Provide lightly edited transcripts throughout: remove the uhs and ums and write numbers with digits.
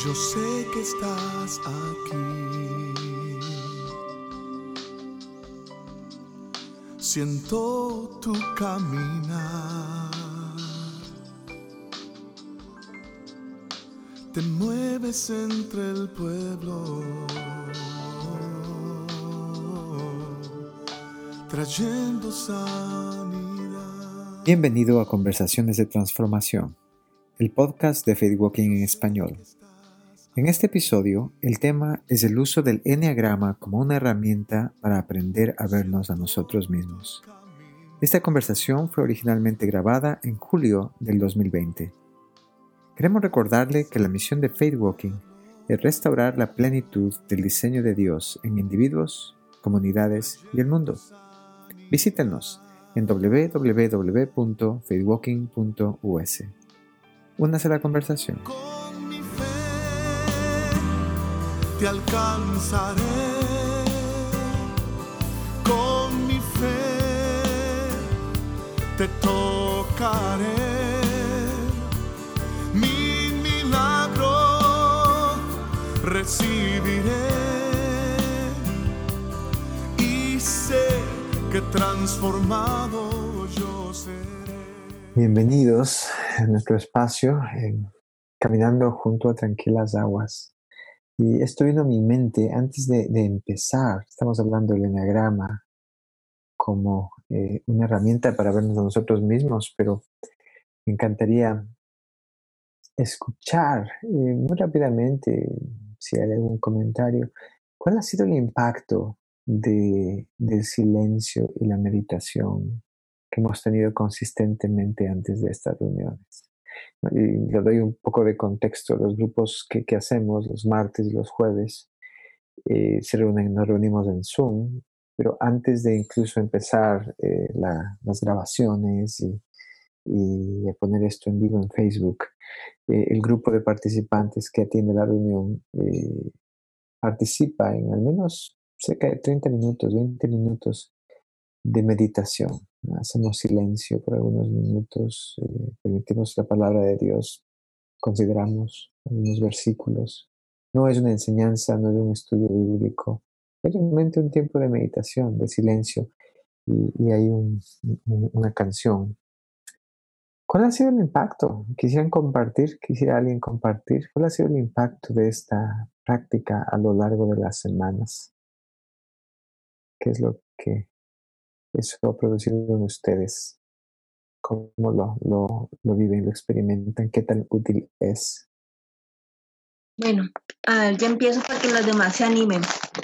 Yo sé que estás aquí. Siento tu caminar. Te mueves entre el pueblo, trayendo sanidad. Bienvenido a Conversaciones de Transformación, el podcast de Faith Walking en español. En este episodio, el tema es el uso del Enneagrama como una herramienta para aprender a vernos a nosotros mismos. Esta conversación fue originalmente grabada en julio del 2020. Queremos recordarle que la misión de Faith Walking es restaurar la plenitud del diseño de Dios en individuos, comunidades y el mundo. Visítenos en www.faithwalking.us. Únase a la conversación. Con mi fe te alcanzaré. Con mi fe te tocaré. Mi milagro recibiré. Y sé que transformado yo seré. Bienvenidos a nuestro espacio Caminando junto a tranquilas aguas. Y esto vino a mi mente antes de empezar. Estamos hablando del Enneagrama como una herramienta para vernos a nosotros mismos, pero me encantaría escuchar muy rápidamente, si hay algún comentario, ¿cuál ha sido el impacto del silencio y la meditación que hemos tenido consistentemente antes de estas reuniones? Y le doy un poco de contexto. Los grupos que hacemos los martes y los jueves nos reunimos en Zoom, pero antes de incluso empezar las grabaciones y poner esto en vivo en Facebook, el grupo de participantes que atiende la reunión participa en al menos cerca de 30 minutos, 20 minutos de meditación. Hacemos silencio por algunos minutos, permitimos la palabra de Dios, consideramos algunos versículos. No es una enseñanza, no es un estudio bíblico, es realmente un tiempo de meditación, de silencio, y hay una canción. ¿Cuál ha sido el impacto? Quisiera alguien compartir, ¿cuál ha sido el impacto de esta práctica a lo largo de las semanas? ¿Qué es lo que eso ha producido en ustedes? ¿Cómo lo viven, lo experimentan? ¿Qué tan útil es? Bueno, ya empiezo para que los demás se animen.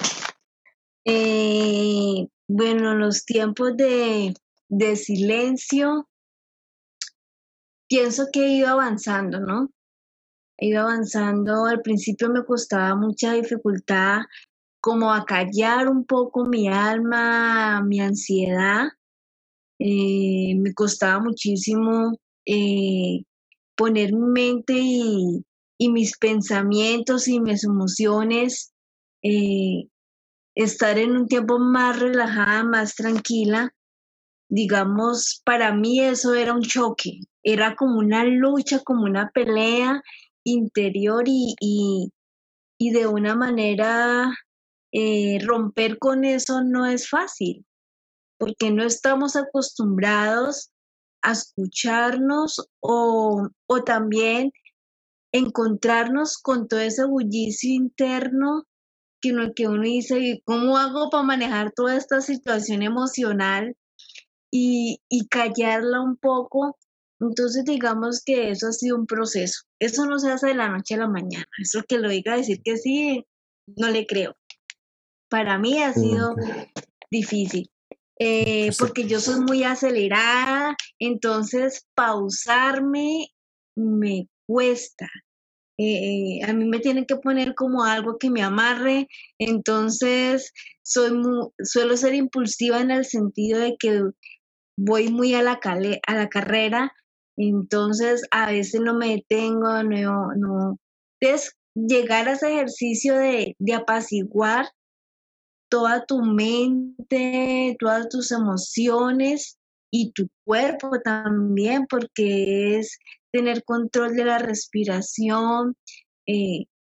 Bueno, los tiempos de silencio, pienso que he ido avanzando, ¿no? He ido avanzando. Al principio me costaba mucha dificultad como acallar un poco mi alma, mi ansiedad. Me costaba muchísimo poner mi mente y mis pensamientos y mis emociones, estar en un tiempo más relajada, más tranquila. Digamos, para mí eso era un choque, era como una lucha, como una pelea interior y de una manera romper con eso no es fácil, porque no estamos acostumbrados a escucharnos o también encontrarnos con todo ese bullicio interno que uno dice, ¿cómo hago para manejar toda esta situación emocional y callarla un poco? Entonces digamos que eso ha sido un proceso. Eso no se hace de la noche a la mañana. Eso que lo diga decir que sí, no le creo. Para mí ha sido difícil. Porque yo soy muy acelerada, entonces pausarme me cuesta. A mí me tienen que poner como algo que me amarre, entonces suelo ser impulsiva en el sentido de que voy muy a la carrera, entonces a veces no me detengo, no. Entonces, llegar a ese ejercicio de apaciguar toda tu mente, todas tus emociones y tu cuerpo también, porque es tener control de la respiración,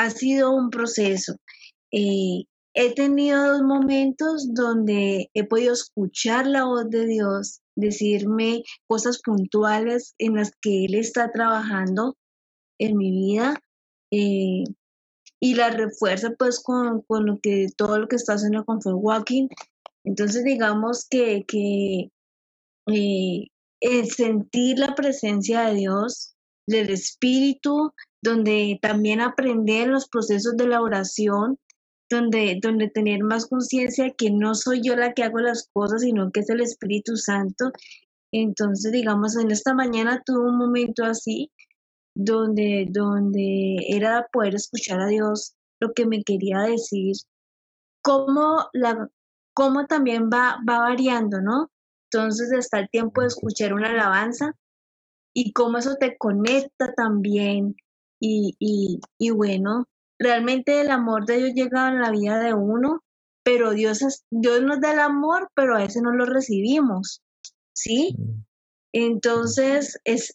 ha sido un proceso. He tenido 2 momentos donde he podido escuchar la voz de Dios, decirme cosas puntuales en las que Él está trabajando en mi vida, y la refuerza pues con todo lo que está haciendo con Full Walking. Entonces digamos que el sentir la presencia de Dios, del Espíritu, donde también aprender los procesos de la oración, donde tener más conciencia de que no soy yo la que hago las cosas, sino que es el Espíritu Santo. Entonces, digamos, en esta mañana tuve un momento así, donde era poder escuchar a Dios lo que me quería decir, cómo, cómo también va variando, ¿no? Entonces está el tiempo de escuchar una alabanza y cómo eso te conecta también. Y bueno, realmente el amor de Dios llega a la vida de uno, pero Dios nos da el amor, pero a veces no lo recibimos, ¿sí? Entonces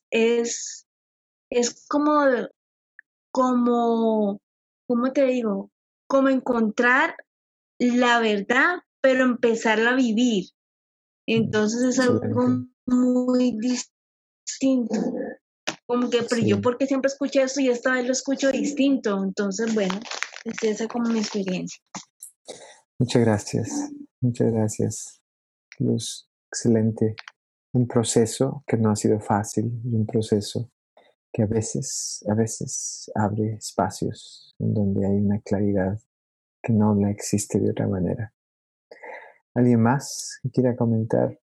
es como, ¿cómo te digo? Como encontrar la verdad, pero empezarla a vivir. Entonces es algo muy distinto. Como que, pero yo porque siempre escuché esto y esta vez lo escucho distinto. Entonces, bueno, es esa como mi experiencia. Muchas gracias, Luz. Excelente. Un proceso que no ha sido fácil y un proceso que a veces abre espacios en donde hay una claridad que no la existe de otra manera. ¿Alguien más que quiera comentar?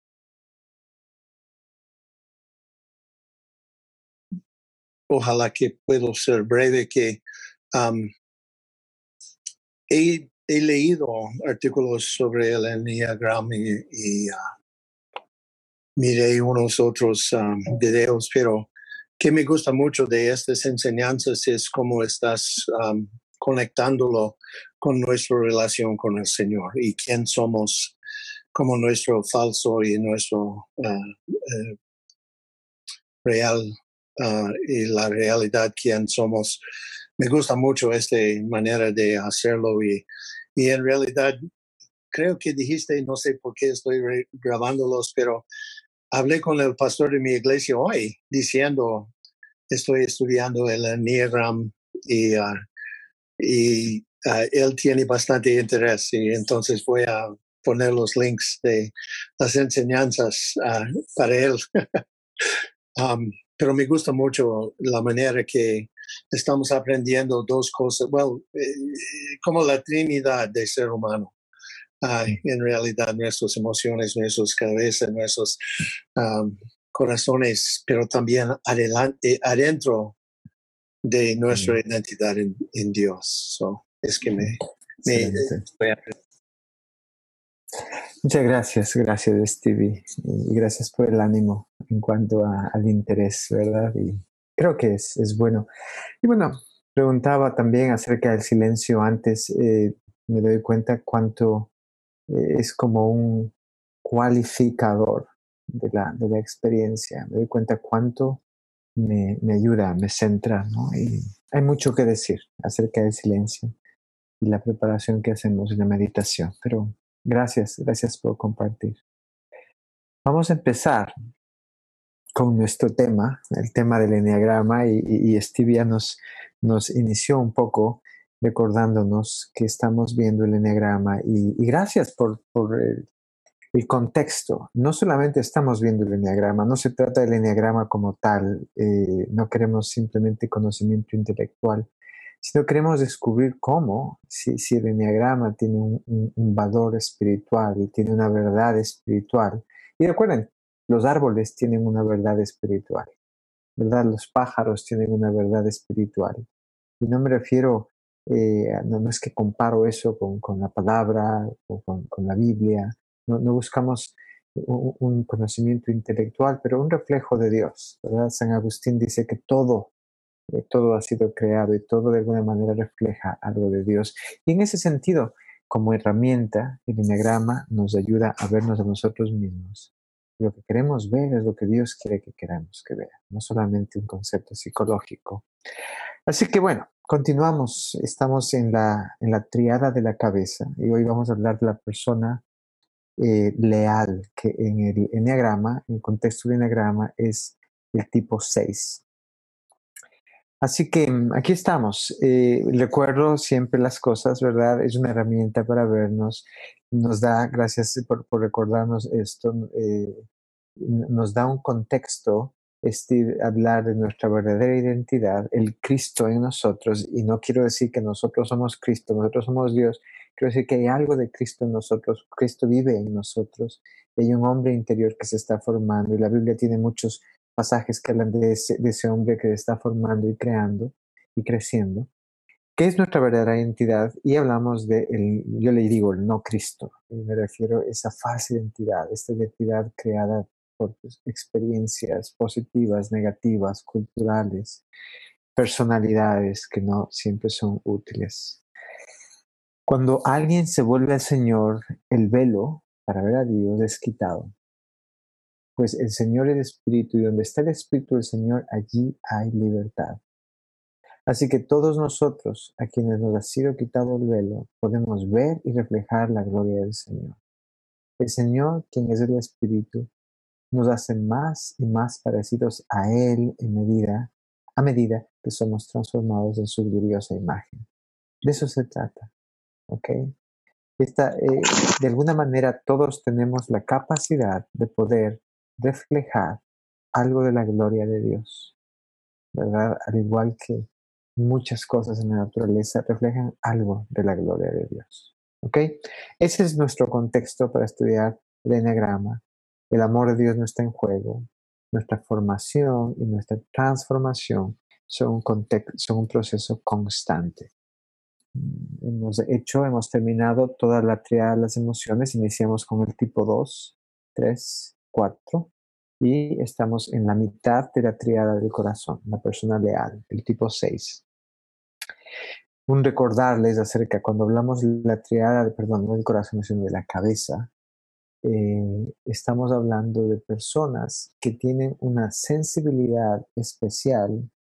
Ojalá que puedo ser breve, que he leído artículos sobre el Enneagrama y miré unos otros videos, pero que me gusta mucho de estas enseñanzas es cómo estás conectándolo con nuestra relación con el Señor y quién somos como nuestro falso y nuestro real y la realidad quién somos. Me gusta mucho esta manera de hacerlo y en realidad creo que dijiste, no sé por qué estoy grabándolos, pero hablé con el pastor de mi iglesia hoy diciendo, estoy estudiando el Enneagram y él tiene bastante interés y entonces voy a poner los links de las enseñanzas para él. Pero me gusta mucho la manera que estamos aprendiendo dos cosas, como la Trinidad de ser humano. En realidad nuestras emociones, nuestras cabezas, nuestros corazones, pero también adentro de nuestra identidad en Dios. So, es que me voy a... Muchas gracias Stevie, y gracias por el ánimo en cuanto al interés, ¿verdad? Y creo que es bueno. Y bueno, preguntaba también acerca del silencio antes, me doy cuenta cuánto es como un cualificador de la experiencia, me doy cuenta cuánto me ayuda, me centra, ¿no? Y hay mucho que decir acerca del silencio y la preparación que hacemos en la meditación, pero gracias por compartir. Vamos a empezar con nuestro tema, el tema del Enneagrama, y Stevie ya nos inició un poco recordándonos que estamos viendo el Enneagrama y gracias por el contexto. No solamente estamos viendo el Enneagrama, no se trata del Enneagrama como tal, no queremos simplemente conocimiento intelectual, sino queremos descubrir cómo, si el Enneagrama tiene un valor espiritual, tiene una verdad espiritual. Y recuerden, los árboles tienen una verdad espiritual, ¿verdad? Los pájaros tienen una verdad espiritual. Y no me refiero, no es que comparo eso con la palabra o con la Biblia. No buscamos un conocimiento intelectual, pero un reflejo de Dios, ¿verdad? San Agustín dice que todo ha sido creado y todo de alguna manera refleja algo de Dios. Y en ese sentido, como herramienta, el Enneagrama nos ayuda a vernos a nosotros mismos. Lo que queremos ver es lo que Dios quiere que queramos que vea, no solamente un concepto psicológico. Así que bueno, Continuamos, estamos en la triada de la cabeza y hoy vamos a hablar de la persona leal, que en el enneagrama, en el contexto del enneagrama, es el tipo 6. Así que aquí estamos. Recuerdo siempre las cosas, ¿verdad? Es una herramienta para vernos. Nos da, gracias por recordarnos esto, nos da un contexto, hablar de nuestra verdadera identidad, el Cristo en nosotros, y no quiero decir que nosotros somos Cristo, nosotros somos Dios, quiero decir que hay algo de Cristo en nosotros, Cristo vive en nosotros, y hay un hombre interior que se está formando, y la Biblia tiene muchos pasajes que hablan de ese hombre que se está formando y creando y creciendo. ¿Qué es nuestra verdadera identidad? Y hablamos yo le digo el no Cristo, me refiero a esa falsa identidad, esta identidad creada por experiencias positivas, negativas, culturales, personalidades que no siempre son útiles. Cuando alguien se vuelve al Señor, el velo para ver a Dios es quitado. Pues el Señor es el Espíritu, y donde está el Espíritu del Señor, allí hay libertad. Así que todos nosotros, a quienes nos ha sido quitado el velo, podemos ver y reflejar la gloria del Señor. El Señor, quien es el Espíritu, nos hace más y más parecidos a Él a medida que somos transformados en su gloriosa imagen. De eso se trata, ¿ok? De alguna manera todos tenemos la capacidad de poder reflejar algo de la gloria de Dios, ¿verdad? Al igual que muchas cosas en la naturaleza reflejan algo de la gloria de Dios, ¿ok? Ese es nuestro contexto para estudiar el enneagrama. El amor de Dios no está en juego. Nuestra formación y nuestra transformación son un proceso constante. Hemos terminado toda la triada de las emociones. Iniciamos con el tipo 2, 3, 4 y estamos en la mitad de la triada del corazón, la persona leal, el tipo 6. Un recordarles acerca, cuando hablamos de la triada, no del corazón, sino de la cabeza, estamos hablando de personas que tienen una sensibilidad especial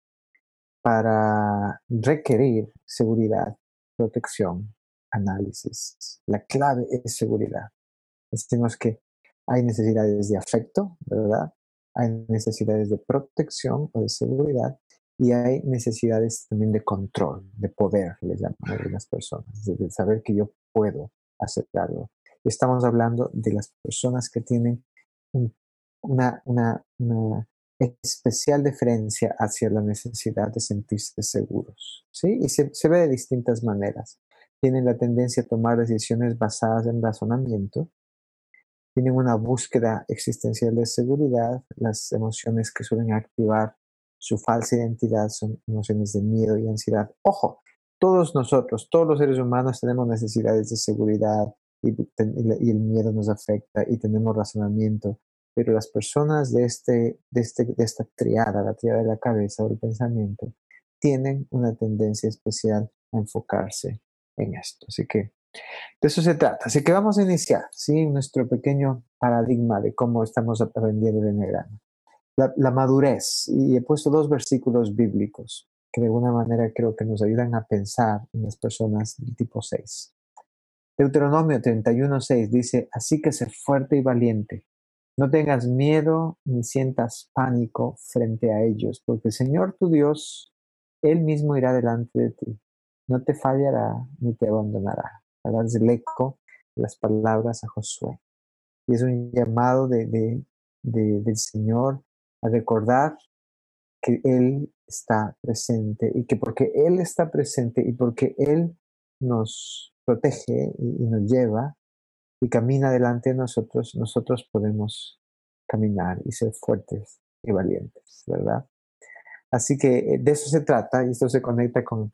para requerir seguridad, protección, análisis. La clave es seguridad. Decimos que hay necesidades de afecto, ¿verdad? Hay necesidades de protección o de seguridad, y hay necesidades también de control, de poder, les llamamos a las personas, de saber que yo puedo hacer algo. Estamos hablando de las personas que tienen una especial deferencia hacia la necesidad de sentirse seguros, ¿sí? Y se ve de distintas maneras. Tienen la tendencia a tomar decisiones basadas en razonamiento, tienen una búsqueda existencial de seguridad. Las emociones que suelen activar su falsa identidad son emociones de miedo y ansiedad. Ojo, todos nosotros, todos los seres humanos tenemos necesidades de seguridad y el miedo nos afecta y tenemos razonamiento, pero las personas de esta triada, la triada de la cabeza o el pensamiento, tienen una tendencia especial a enfocarse en esto. Así que de eso se trata. Así que vamos a iniciar, ¿sí? Nuestro pequeño paradigma de cómo estamos aprendiendo el enneagrama. La madurez. Y he puesto 2 versículos bíblicos que de alguna manera creo que nos ayudan a pensar en las personas del tipo 6. Deuteronomio 31:6 dice: así que sé fuerte y valiente. No tengas miedo ni sientas pánico frente a ellos, porque el Señor tu Dios, Él mismo irá delante de ti. No te fallará ni te abandonará. Es el eco de las palabras a Josué. Y es un llamado del Señor a recordar que Él está presente, y que porque Él está presente y porque Él nos protege y nos lleva y camina delante de nosotros, nosotros podemos caminar y ser fuertes y valientes, ¿verdad? Así que de eso se trata, y esto se conecta con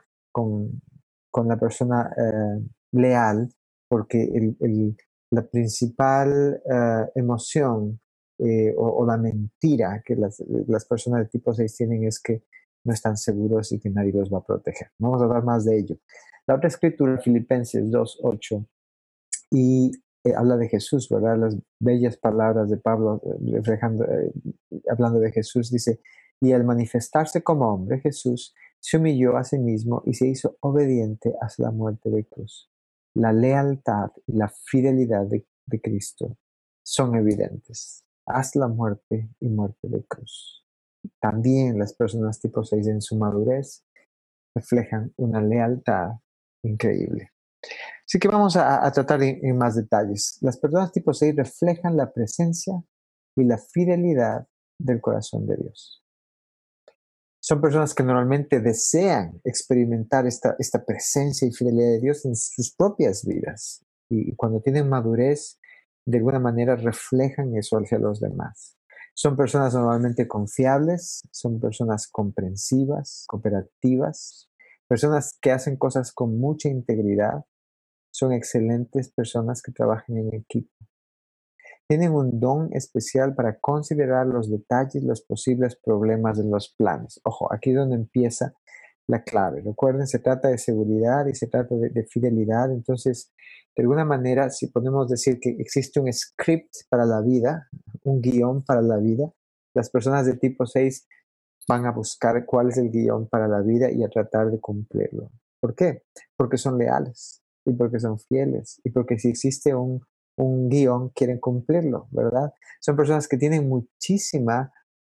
la persona leal, porque la principal emoción o la mentira que las personas de tipo 6 tienen es que no están seguros y que nadie los va a proteger. Vamos a hablar más de ello. La otra escritura, Filipenses 2:8, y habla de Jesús, ¿verdad? Las bellas palabras de Pablo hablando de Jesús, dice: y al manifestarse como hombre, Jesús se humilló a sí mismo y se hizo obediente hasta la muerte de cruz. La lealtad y la fidelidad de Cristo son evidentes hasta la muerte y muerte de cruz. También las personas tipo 6 en su madurez reflejan una lealtad increíble. Así que vamos a tratar en más detalles. Las personas tipo 6 reflejan la presencia y la fidelidad del corazón de Dios. Son personas que normalmente desean experimentar esta presencia y fidelidad de Dios en sus propias vidas. Y cuando tienen madurez, de alguna manera reflejan eso hacia los demás. Son personas normalmente confiables, son personas comprensivas, cooperativas, personas que hacen cosas con mucha integridad, son excelentes personas que trabajan en equipo. Tienen un don especial para considerar los detalles, los posibles problemas de los planes. Ojo, aquí es donde empieza la clave. Recuerden, se trata de seguridad y se trata de fidelidad. Entonces, de alguna manera, si podemos decir que existe un script para la vida, un guión para la vida, las personas de tipo 6 van a buscar cuál es el guión para la vida y a tratar de cumplirlo. ¿Por qué? Porque son leales y porque son fieles y porque si existe un guión, quieren cumplirlo, ¿verdad? Son personas que tienen muchísima,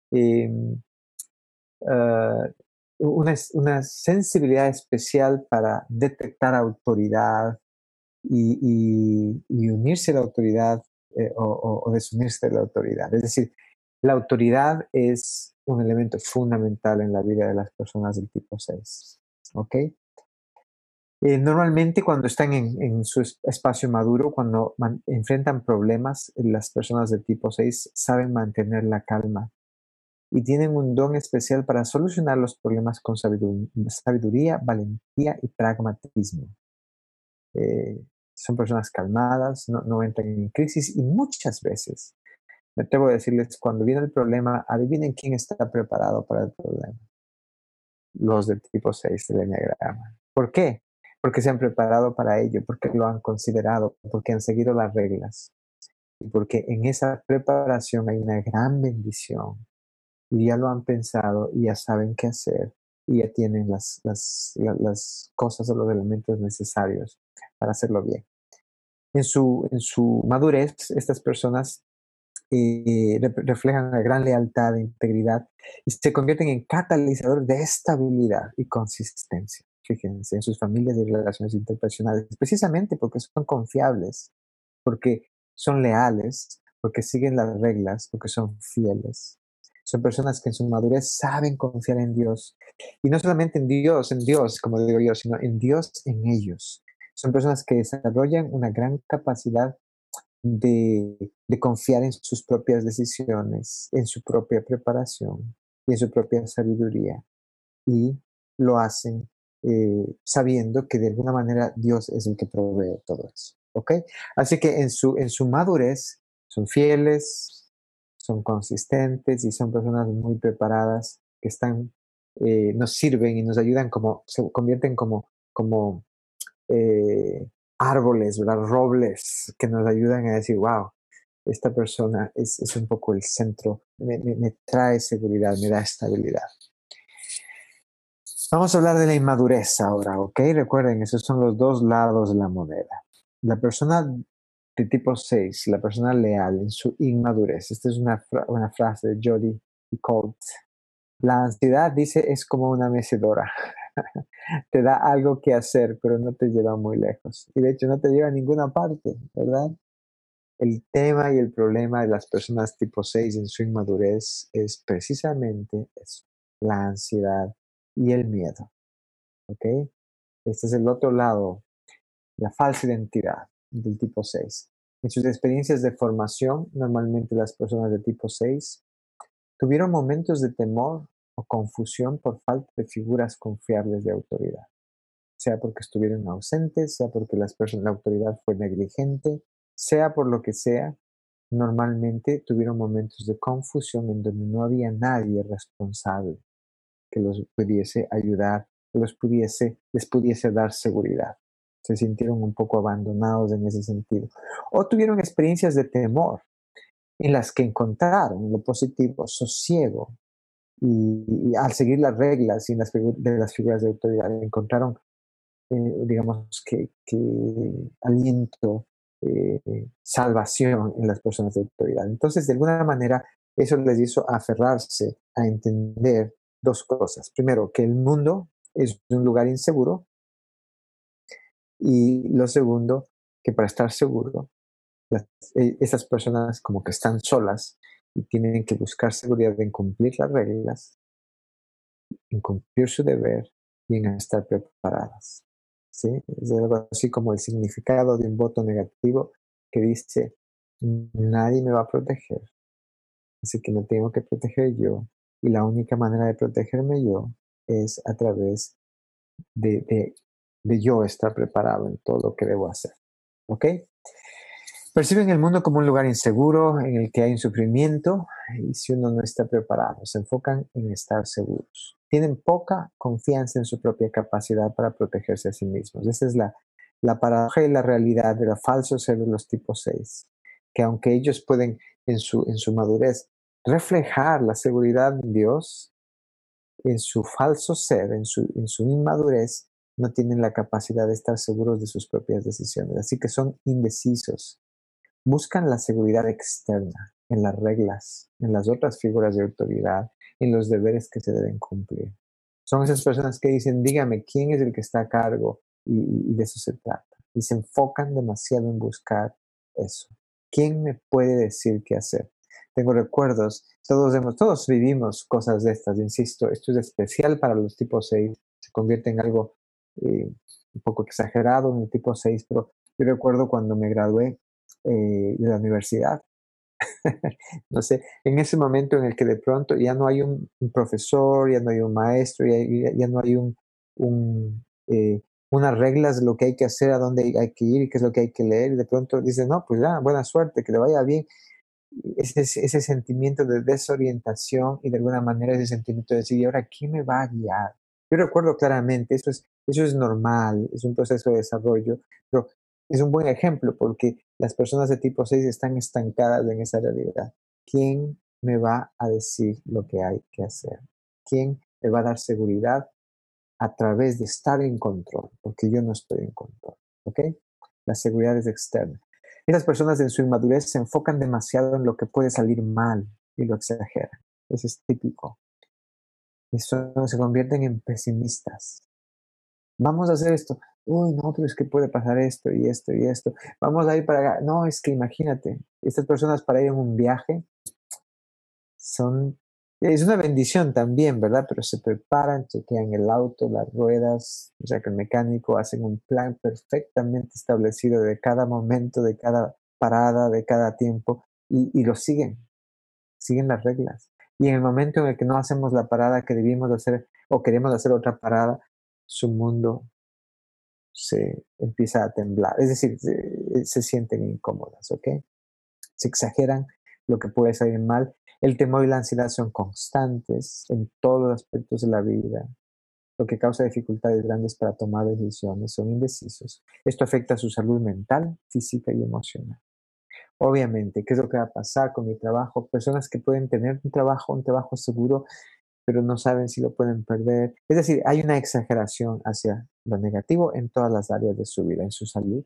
una sensibilidad especial para detectar autoridad y unirse a la autoridad o desunirse de la autoridad. Es decir, la autoridad es un elemento fundamental en la vida de las personas del tipo 6, ¿ok? Normalmente cuando están en su espacio maduro, cuando enfrentan problemas, las personas de tipo 6 saben mantener la calma y tienen un don especial para solucionar los problemas con sabiduría, valentía y pragmatismo. Son personas calmadas, no entran en crisis y muchas veces, me atrevo a decirles, cuando viene el problema, adivinen quién está preparado para el problema. Los de tipo 6 del Enneagrama. ¿Por qué? Porque se han preparado para ello, porque lo han considerado, porque han seguido las reglas y porque en esa preparación hay una gran bendición y ya lo han pensado y ya saben qué hacer y ya tienen las cosas o los elementos necesarios para hacerlo bien. En su madurez, estas personas reflejan una gran lealtad e integridad y se convierten en catalizadores de estabilidad y consistencia. Fíjense, en sus familias y relaciones interpersonales, precisamente porque son confiables, porque son leales, porque siguen las reglas, porque son fieles. Son personas que en su madurez saben confiar en Dios. Y no solamente en Dios, como digo yo, sino en Dios en ellos. Son personas que desarrollan una gran capacidad de confiar en sus propias decisiones, en su propia preparación y en su propia sabiduría. Y lo hacen sabiendo que de alguna manera Dios es el que provee todo eso. ¿Ok? Así que en su madurez son fieles, son consistentes y son personas muy preparadas que nos sirven y nos ayudan se convierten como árboles, ¿verdad? Robles que nos ayudan a decir, wow, esta persona es un poco el centro, me trae seguridad, me da estabilidad. Vamos a hablar de la inmadurez ahora, ¿ok? Recuerden, esos son los dos lados de la moneda. La persona de tipo 6, la persona leal en su inmadurez. Esta es una frase de Jody Colt. La ansiedad, dice, es como una mecedora. Te da algo que hacer, pero no te lleva muy lejos. Y de hecho no te lleva a ninguna parte, ¿verdad? El tema y el problema de las personas tipo 6 en su inmadurez es precisamente eso, la ansiedad y el miedo. ¿Ok? Este es el otro lado, la falsa identidad del tipo 6. En sus experiencias de formación, normalmente las personas de tipo 6 tuvieron momentos de temor o confusión por falta de figuras confiables de autoridad, sea porque estuvieron ausentes, sea porque la autoridad fue negligente, sea por lo que sea. Normalmente tuvieron momentos de confusión en donde no había nadie responsable que los pudiese ayudar, que les pudiese dar seguridad. Se sintieron un poco abandonados en ese sentido. O tuvieron experiencias de temor en las que encontraron lo positivo, sosiego, y al seguir las reglas y de las figuras de autoridad encontraron, digamos, que aliento, salvación en las personas de autoridad. Entonces, de alguna manera, eso les hizo aferrarse a entender dos cosas. Primero, que el mundo es un lugar inseguro, y lo segundo, que para estar seguro, esas personas como que están solas y tienen que buscar seguridad en cumplir las reglas, en cumplir su deber y en estar preparadas. ¿Sí? Es algo así como el significado de un voto negativo que dice, nadie me va a proteger, así que me tengo que proteger yo, y la única manera de protegerme yo es a través de yo estar preparado en todo lo que debo hacer. ¿Ok? Perciben el mundo como un lugar inseguro en el que hay un sufrimiento, y si uno no está preparado, se enfocan en estar seguros. Tienen poca confianza en su propia capacidad para protegerse a sí mismos. Esa es la paradoja y la realidad de los falsos ser de los tipos 6, que aunque ellos pueden en su madurez reflejar la seguridad en Dios, en su falso ser, en su inmadurez, no tienen la capacidad de estar seguros de sus propias decisiones. Así que son indecisos. Buscan la seguridad externa, en las reglas, en las otras figuras de autoridad, en los deberes que se deben cumplir. Son esas personas que dicen, dígame, ¿quién es el que está a cargo? Y de eso se trata. Y se enfocan demasiado en buscar eso. ¿Quién me puede decir qué hacer? Tengo recuerdos, todos vivimos cosas de estas, insisto, esto es especial para los tipos 6, se convierte en algo un poco exagerado en el tipo 6, pero yo recuerdo cuando me gradué de la universidad. No sé, en ese momento en el que de pronto ya no hay un profesor, ya no hay un maestro, ya no hay unas reglas de lo que hay que hacer, a dónde hay que ir y qué es lo que hay que leer, y de pronto dice, no, pues ya, buena suerte, que le vaya bien. Ese sentimiento de desorientación y de alguna manera ese sentimiento de decir, ¿y ahora quién me va a guiar? Yo recuerdo claramente, eso es normal, es un proceso de desarrollo, pero es un buen ejemplo porque las personas de tipo 6 están estancadas en esa realidad. ¿Quién me va a decir lo que hay que hacer? ¿Quién me va a dar seguridad a través de estar en control? Porque yo no estoy en control, ¿ok? La seguridad es externa. Esas personas en su inmadurez se enfocan demasiado en lo que puede salir mal y lo exageran. Eso es típico. Eso se convierten en pesimistas. Vamos a hacer esto. Uy, no, pero es que puede pasar esto y esto y esto. Vamos a ir para acá. No, es que imagínate, estas personas para ir en un viaje es una bendición también, ¿verdad? Pero se preparan, chequean el auto, las ruedas, o sea que el mecánico hacen un plan perfectamente establecido de cada momento, de cada parada, de cada tiempo, y lo siguen las reglas. Y en el momento en el que no hacemos la parada que debimos hacer o queremos hacer otra parada, su mundo se empieza a temblar, es decir, se sienten incómodas, ¿ok? Se exageran lo que puede salir mal. El temor y la ansiedad son constantes en todos los aspectos de la vida, lo que causa dificultades grandes para tomar decisiones, son indecisos. Esto afecta a su salud mental, física y emocional. Obviamente, ¿qué es lo que va a pasar con mi trabajo? Personas que pueden tener un trabajo seguro, pero no saben si lo pueden perder. Es decir, hay una exageración hacia lo negativo en todas las áreas de su vida, en su salud.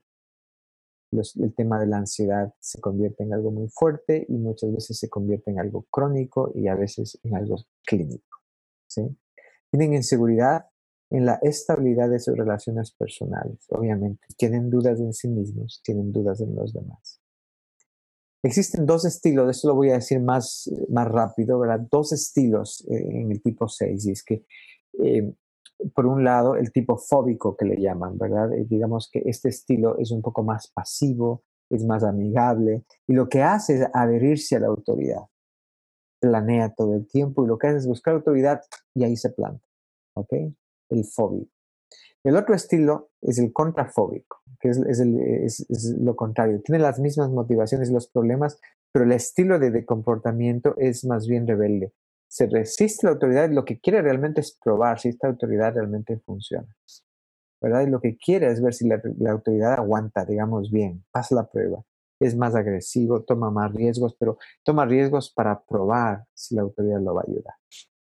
El tema de la ansiedad se convierte en algo muy fuerte y muchas veces se convierte en algo crónico y a veces en algo clínico, ¿sí? Tienen inseguridad en la estabilidad de sus relaciones personales, obviamente. Tienen dudas en sí mismos, tienen dudas en los demás. Existen dos estilos, esto lo voy a decir más rápido, ¿verdad? Dos estilos en el tipo 6, y es que eh, por un lado, el tipo fóbico que le llaman, ¿verdad? Digamos que este estilo es un poco más pasivo, es más amigable, y lo que hace es adherirse a la autoridad. Planea todo el tiempo y lo que hace es buscar autoridad y ahí se planta, ¿ok? El fóbico. El otro estilo es el contrafóbico, que es lo contrario. Tiene las mismas motivaciones y los problemas, pero el estilo de comportamiento es más bien rebelde. Se resiste la autoridad y lo que quiere realmente es probar si esta autoridad realmente funciona, ¿verdad? Y lo que quiere es ver si la autoridad aguanta, digamos bien, pasa la prueba. Es más agresivo, toma más riesgos, pero toma riesgos para probar si la autoridad lo va a ayudar.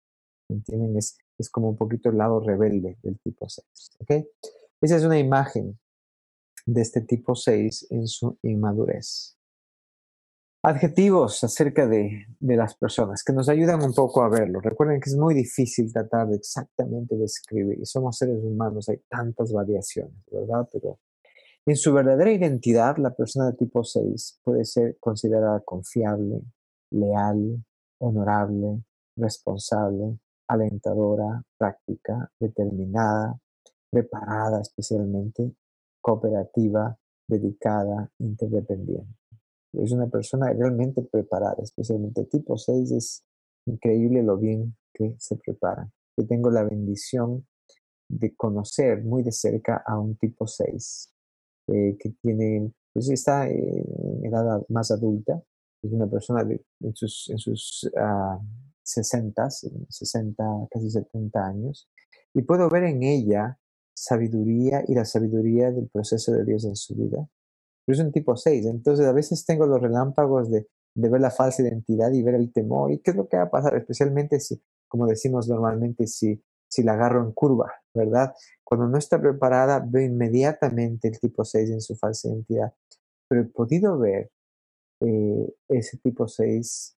¿entienden? Es como un poquito el lado rebelde del tipo 6, ¿ok? Esa es una imagen de este tipo 6 en su inmadurez. Adjetivos acerca de las personas que nos ayudan un poco a verlo. Recuerden que es muy difícil tratar de exactamente describir, y somos seres humanos, hay tantas variaciones, ¿verdad? Pero en su verdadera identidad, la persona de tipo 6 puede ser considerada confiable, leal, honorable, responsable, alentadora, práctica, determinada, preparada especialmente, cooperativa, dedicada, interdependiente. Es una persona realmente preparada, especialmente tipo 6 es increíble lo bien que se prepara. Yo tengo la bendición de conocer muy de cerca a un tipo 6 que tiene, pues está en edad más adulta, es una persona en sus 60, casi 70 años, y puedo ver en ella sabiduría y la sabiduría del proceso de Dios en su vida. Pero es un tipo 6, entonces a veces tengo los relámpagos de ver la falsa identidad y ver el temor, y qué es lo que va a pasar, especialmente si, como decimos normalmente, si la agarro en curva, ¿verdad? Cuando no está preparada, veo inmediatamente el tipo 6 en su falsa identidad. Pero he podido ver ese tipo 6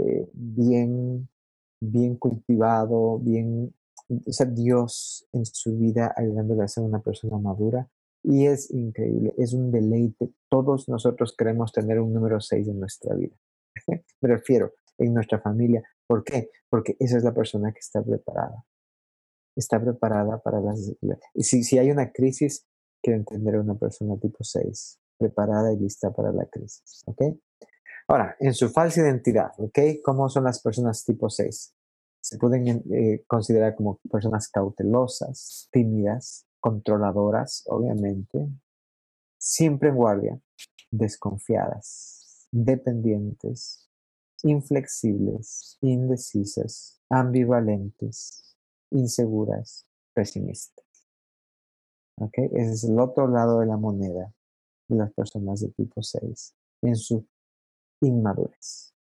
bien cultivado, o sea, Dios en su vida ayudándole a ser una persona madura. Y es increíble, es un deleite. Todos nosotros queremos tener un número 6 en nuestra vida. Me refiero, en nuestra familia. ¿Por qué? Porque esa es la persona que está preparada. Está preparada para las... Y si hay una crisis, quiero entender a una persona tipo 6, preparada y lista para la crisis, ¿ok? Ahora, en su falsa identidad, ¿ok? ¿Cómo son las personas tipo 6? Se pueden considerar como personas cautelosas, tímidas, controladoras, obviamente, siempre en guardia, desconfiadas, dependientes, inflexibles, indecisas, ambivalentes, inseguras, pesimistas. ¿Ok? Ese es el otro lado de la moneda de las personas de tipo 6 en su inmadurez.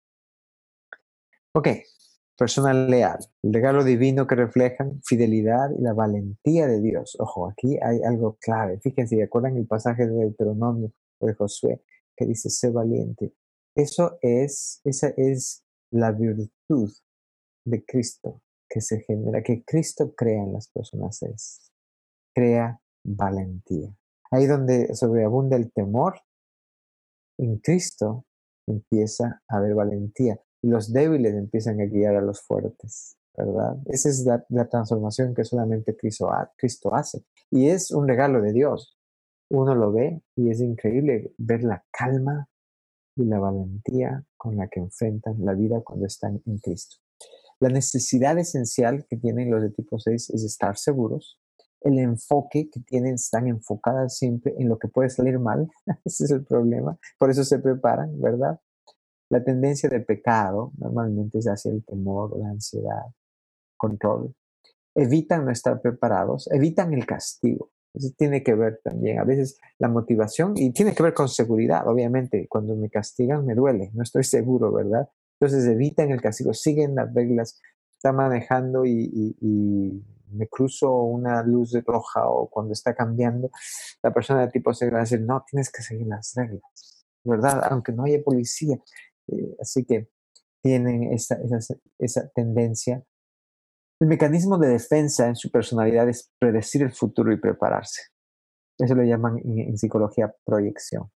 Ok, persona leal, el regalo divino que reflejan fidelidad y la valentía de Dios. Ojo, aquí hay algo clave. Fíjense, ¿recuerdan el pasaje de Deuteronomio o de Josué que dice, sé valiente? Esa es la virtud de Cristo que se genera, que Cristo crea en las personas crea valentía. Ahí donde sobreabunda el temor, en Cristo empieza a haber valentía y los débiles empiezan a guiar a los fuertes, ¿verdad? Esa es la transformación que solamente Cristo hace y es un regalo de Dios. Uno lo ve y es increíble ver la calma y la valentía con la que enfrentan la vida cuando están en Cristo. La necesidad esencial que tienen los de tipo 6 es estar seguros. El enfoque que tienen, están enfocadas siempre en lo que puede salir mal. Ese es el problema. Por eso se preparan, ¿verdad? La tendencia de pecado normalmente es hacia el temor, la ansiedad, control. Evitan no estar preparados, evitan el castigo. Eso tiene que ver también, a veces la motivación, y tiene que ver con seguridad, obviamente. Cuando me castigan me duele, no estoy seguro, ¿verdad? Entonces evitan el castigo, siguen las reglas. Está manejando y me cruzo una luz roja o cuando está cambiando, la persona de tipo C va a decir, no, tienes que seguir las reglas, ¿verdad? Aunque no haya policía. Así que tienen esa tendencia. El mecanismo de defensa en su personalidad es predecir el futuro y prepararse. Eso lo llaman en psicología proyección.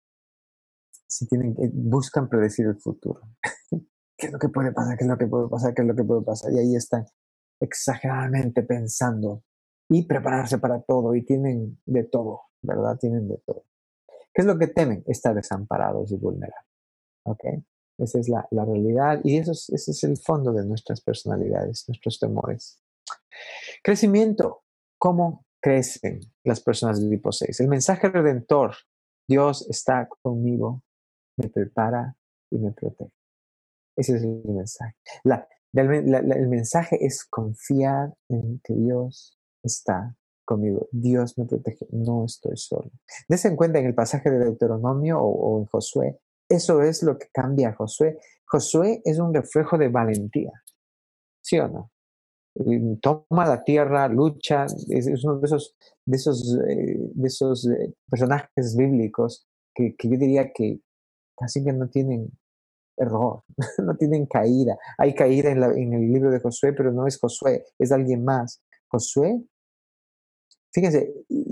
Buscan predecir el futuro. ¿Qué es lo que puede pasar? ¿Qué es lo que puede pasar? ¿Qué es lo que puede pasar? Y ahí están exageradamente pensando y prepararse para todo y tienen de todo, ¿verdad? Tienen de todo. ¿Qué es lo que temen? Estar desamparados y vulnerables. ¿Ok? Esa es la realidad y ese es el fondo de nuestras personalidades, nuestros temores. Crecimiento. ¿Cómo crecen las personas de tipo 6? El mensaje redentor. Dios está conmigo, me prepara y me protege. Ese es el mensaje. El mensaje es confiar en que Dios está conmigo. Dios me protege, no estoy solo. Dense en cuenta en el pasaje de Deuteronomio o en Josué, eso es lo que cambia a Josué. Josué es un reflejo de valentía, ¿sí o no? toma la tierra, lucha, es uno de esos personajes bíblicos que yo diría que casi que no tienen error, no tienen caída. Hay caída en el libro de Josué, pero no es Josué, es alguien más. Josué, fíjense,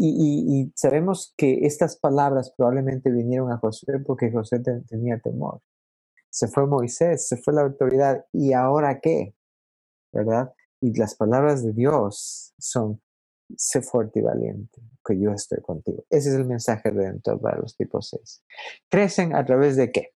y sabemos que estas palabras probablemente vinieron a Josué porque Josué tenía temor. Se fue Moisés, se fue la autoridad, ¿y ahora qué? ¿Verdad? Y las palabras de Dios son, sé fuerte y valiente, que yo estoy contigo. Ese es el mensaje redentor para los tipos 6. ¿Crecen a través de qué?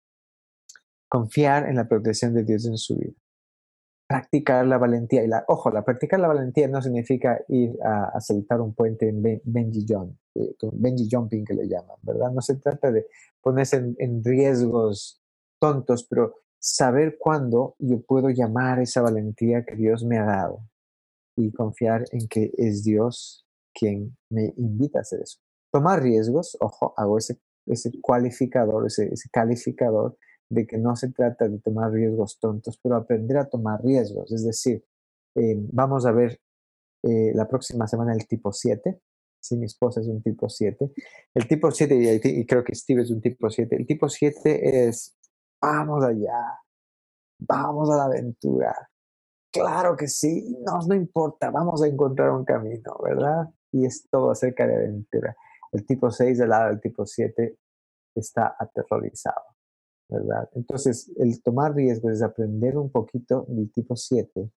Confiar en la protección de Dios en su vida. Practicar la valentía. Y practicar la valentía no significa ir a saltar un puente en bungee jumping que le llaman, ¿verdad? No se trata de ponerse en riesgos tontos, pero saber cuándo yo puedo llamar esa valentía que Dios me ha dado y confiar en que es Dios quien me invita a hacer eso. Tomar riesgos, hago ese cualificador, ese calificador de que no se trata de tomar riesgos tontos, pero aprender a tomar riesgos. Es decir, vamos a ver la próxima semana el tipo 7. Sí, mi esposa es un tipo 7. El tipo 7, y creo que Steve es un tipo 7. El tipo 7 es, vamos allá, vamos a la aventura. Claro que sí, no importa, vamos a encontrar un camino, ¿verdad? Y es todo acerca de aventura. El tipo 6 del lado del tipo 7 está aterrorizado, ¿verdad? Entonces, el tomar riesgos es aprender un poquito del tipo 7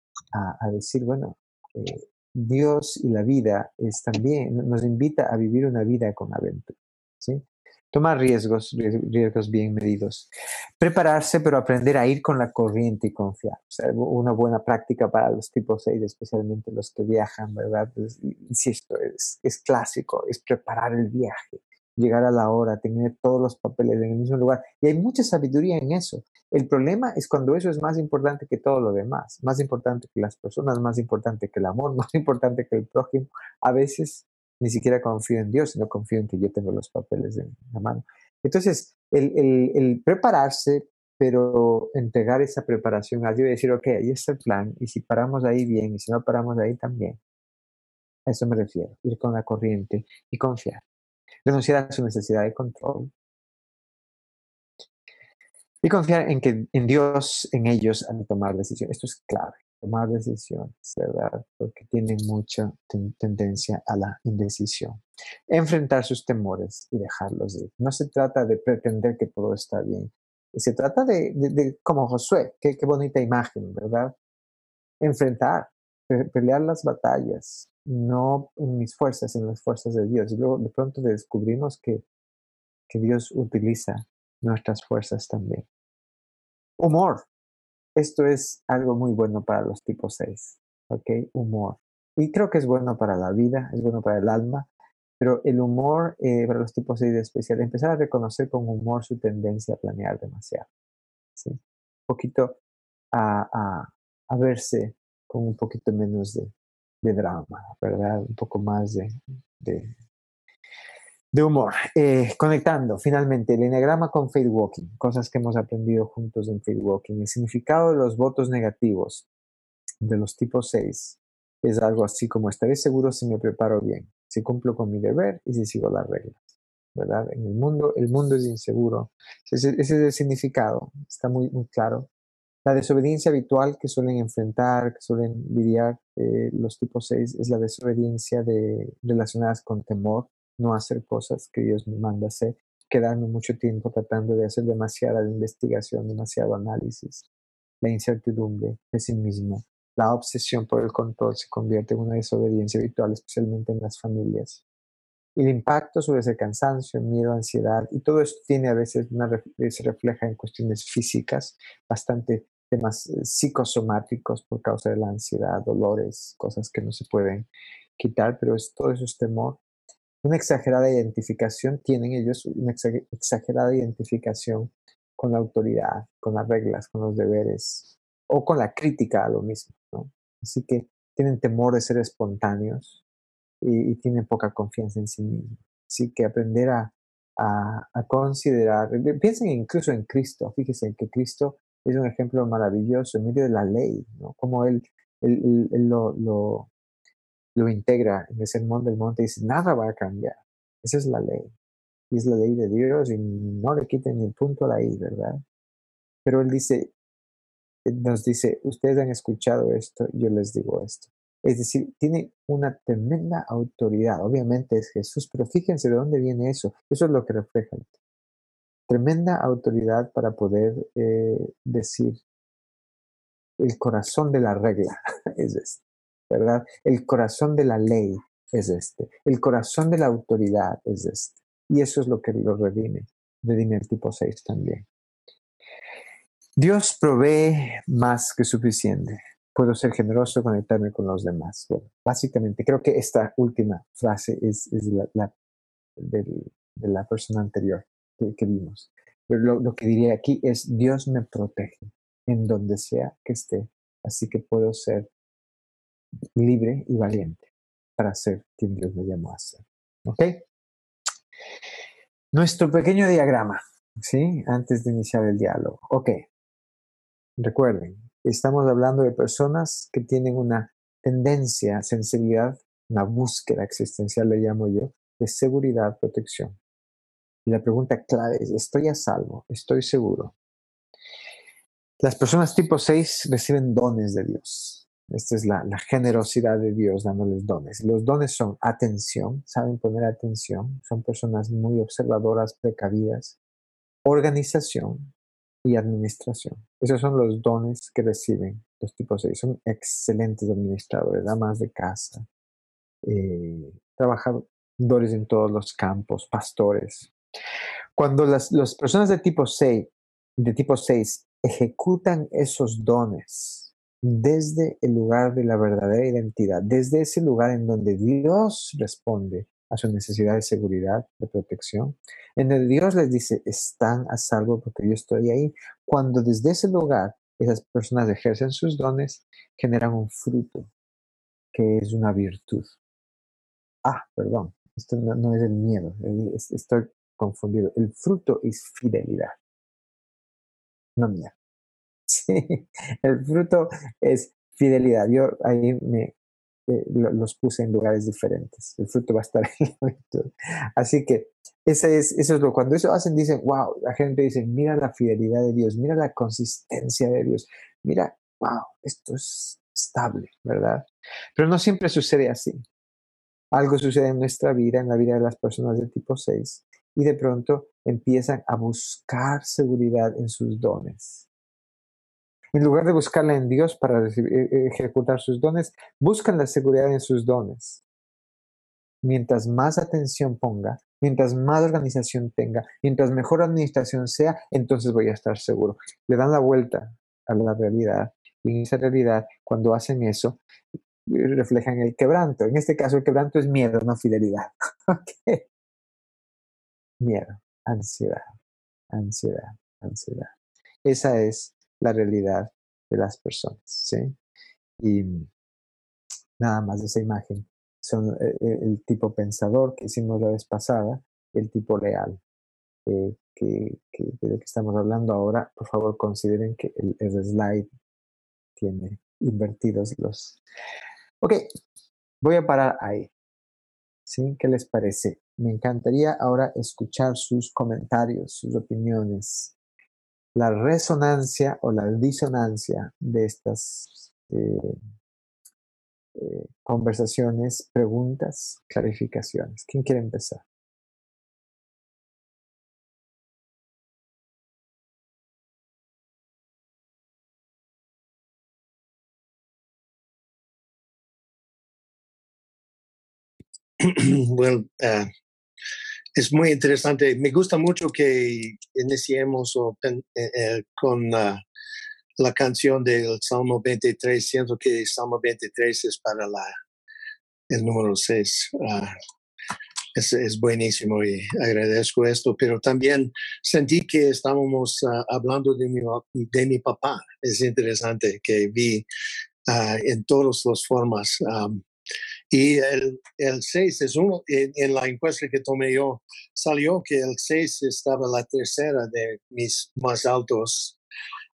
a decir, bueno, Dios y la vida nos invita a vivir una vida con aventura, ¿sí? Tomar riesgos bien medidos. Prepararse, pero aprender a ir con la corriente y confiar. O sea, una buena práctica para los tipos 6, especialmente los que viajan, ¿verdad? Pues, insisto, es clásico, es preparar el viaje, llegar a la hora, tener todos los papeles en el mismo lugar. Y hay mucha sabiduría en eso. El problema es cuando eso es más importante que todo lo demás, más importante que las personas, más importante que el amor, más importante que el prójimo. A veces ni siquiera confío en Dios, sino confío en que yo tengo los papeles en la mano. Entonces, el prepararse, pero entregar esa preparación a Dios y decir, ok, ahí está el plan, y si paramos ahí bien, y si no paramos ahí también. A eso me refiero, ir con la corriente y confiar. Renunciar a su necesidad de control. Y confiar en Dios, en ellos, al tomar decisiones. Esto es clave, tomar decisiones, ¿verdad? Porque tienen mucha tendencia a la indecisión. Enfrentar sus temores y dejarlos ir. No se trata de pretender que todo está bien. Se trata de como Josué, qué bonita imagen, ¿verdad? Enfrentar, pelear las batallas, no en mis fuerzas, en las fuerzas de Dios. Y luego de pronto descubrimos que Dios utiliza nuestras fuerzas también. Humor. Esto es algo muy bueno para los tipos 6, ¿ok? Humor. Y creo que es bueno para la vida, es bueno para el alma, pero el humor para los tipos 6 de especial, empezar a reconocer con humor su tendencia a planear demasiado, ¿sí? Un poquito a verse con un poquito menos de drama, ¿verdad? Un poco más de humor. Conectando finalmente el eneagrama con Faith Walking, cosas que hemos aprendido juntos en Faith Walking. El significado de los votos negativos de los tipos 6 es algo así como: estaré seguro si me preparo bien, si cumplo con mi deber y si sigo las reglas, ¿verdad? En el mundo es inseguro. Ese es el significado, está muy, muy claro. La desobediencia habitual que suelen enfrentar, que suelen lidiar los tipos 6 es la desobediencia relacionadas con temor, no hacer cosas que Dios me manda hacer, quedarme mucho tiempo tratando de hacer demasiada investigación, demasiado análisis. La incertidumbre, pesimismo, la obsesión por el control se convierte en una desobediencia habitual, especialmente en las familias. Y el impacto sobre ese cansancio, miedo, ansiedad, y todo esto tiene a veces se refleja en cuestiones físicas, bastante temas psicosomáticos por causa de la ansiedad, dolores, cosas que no se pueden quitar, pero todo eso es temor. Una exagerada identificación, tienen ellos una exagerada identificación con la autoridad, con las reglas, con los deberes, o con la crítica a lo mismo, ¿no? Así que tienen temor de ser espontáneos y tienen poca confianza en sí mismos. Así que aprender a considerar, piensen incluso en Cristo, fíjense que Cristo es un ejemplo maravilloso en medio de la ley, ¿no? Como él Él lo integra en el Sermón del Monte y dice, nada va a cambiar. Esa es la ley. Y es la ley de Dios y no le quiten ni el punto a la I, ¿verdad? Pero él nos dice, ustedes han escuchado esto, yo les digo esto. Es decir, tiene una tremenda autoridad. Obviamente es Jesús, pero fíjense de dónde viene eso. Eso es lo que refleja. Tremenda autoridad para poder decir, el corazón de la regla es este, ¿verdad? El corazón de la ley es este. El corazón de la autoridad es este. Y eso es lo que lo redime. Redime el tipo 6 también. Dios provee más que suficiente. Puedo ser generoso, conectarme con los demás. Bueno, básicamente, creo que esta última frase es de la persona anterior que vimos. Pero lo que diría aquí es, Dios me protege en donde sea que esté, así que puedo ser libre y valiente para ser quien Dios me llamó a ser. ¿Ok? Nuestro pequeño diagrama, ¿sí? Antes de iniciar el diálogo. Ok. Recuerden, estamos hablando de personas que tienen una tendencia, sensibilidad, una búsqueda existencial, le llamo yo, de seguridad, protección. Y la pregunta clave es, ¿estoy a salvo? ¿Estoy seguro? Las personas tipo 6 reciben dones de Dios. Esta es la generosidad de Dios dándoles dones. Los dones son atención, saben poner atención, son personas muy observadoras, precavidas, organización y administración. Esos son los dones que reciben los tipos 6. Son excelentes administradores, amas de casa, trabajadores en todos los campos, pastores. Cuando las personas de tipo 6 ejecutan esos dones desde el lugar de la verdadera identidad, desde ese lugar en donde Dios responde a su necesidad de seguridad, de protección, en donde Dios les dice, están a salvo porque yo estoy ahí. Cuando desde ese lugar esas personas ejercen sus dones, generan un fruto que es una virtud. Perdón, esto no es el miedo, estoy confundido. El fruto es fidelidad, no miedo. Sí, el fruto es fidelidad. Yo ahí los puse en lugares diferentes. El fruto va a estar en la virtud. Así que eso es cuando eso hacen, dicen, wow, la gente dice, mira la fidelidad de Dios, mira la consistencia de Dios, mira, wow, esto es estable, ¿verdad? Pero no siempre sucede así. Algo sucede en nuestra vida, en la vida de las personas de tipo 6, y de pronto empiezan a buscar seguridad en sus dones. En lugar de buscarla en Dios para ejecutar sus dones, buscan la seguridad en sus dones. Mientras más atención ponga, mientras más organización tenga, mientras mejor administración sea, entonces voy a estar seguro. Le dan la vuelta a la realidad. Y en esa realidad, cuando hacen eso, reflejan el quebranto. En este caso, el quebranto es miedo, no fidelidad. Okay. Miedo, ansiedad. Esa es la realidad de las personas, ¿sí? Y nada más de esa imagen. Son el tipo pensador que hicimos la vez pasada, el tipo leal. De lo que estamos hablando ahora, por favor consideren que el slide tiene invertidos los... Ok, voy a parar ahí. ¿Sí? ¿Qué les parece? Me encantaría ahora escuchar sus comentarios, sus opiniones, la resonancia o la disonancia de estas conversaciones, preguntas, clarificaciones. ¿Quién quiere empezar? Bueno, es muy interesante. Me gusta mucho que iniciemos con la canción del Salmo 23, siento que el Salmo 23 es para el número 6. Es buenísimo y agradezco esto, pero también sentí que estábamos hablando de mi papá. Es interesante que vi en todas las formas. Y el 6 es uno, en la encuesta que tomé yo, salió que el 6 estaba la tercera de mis más altos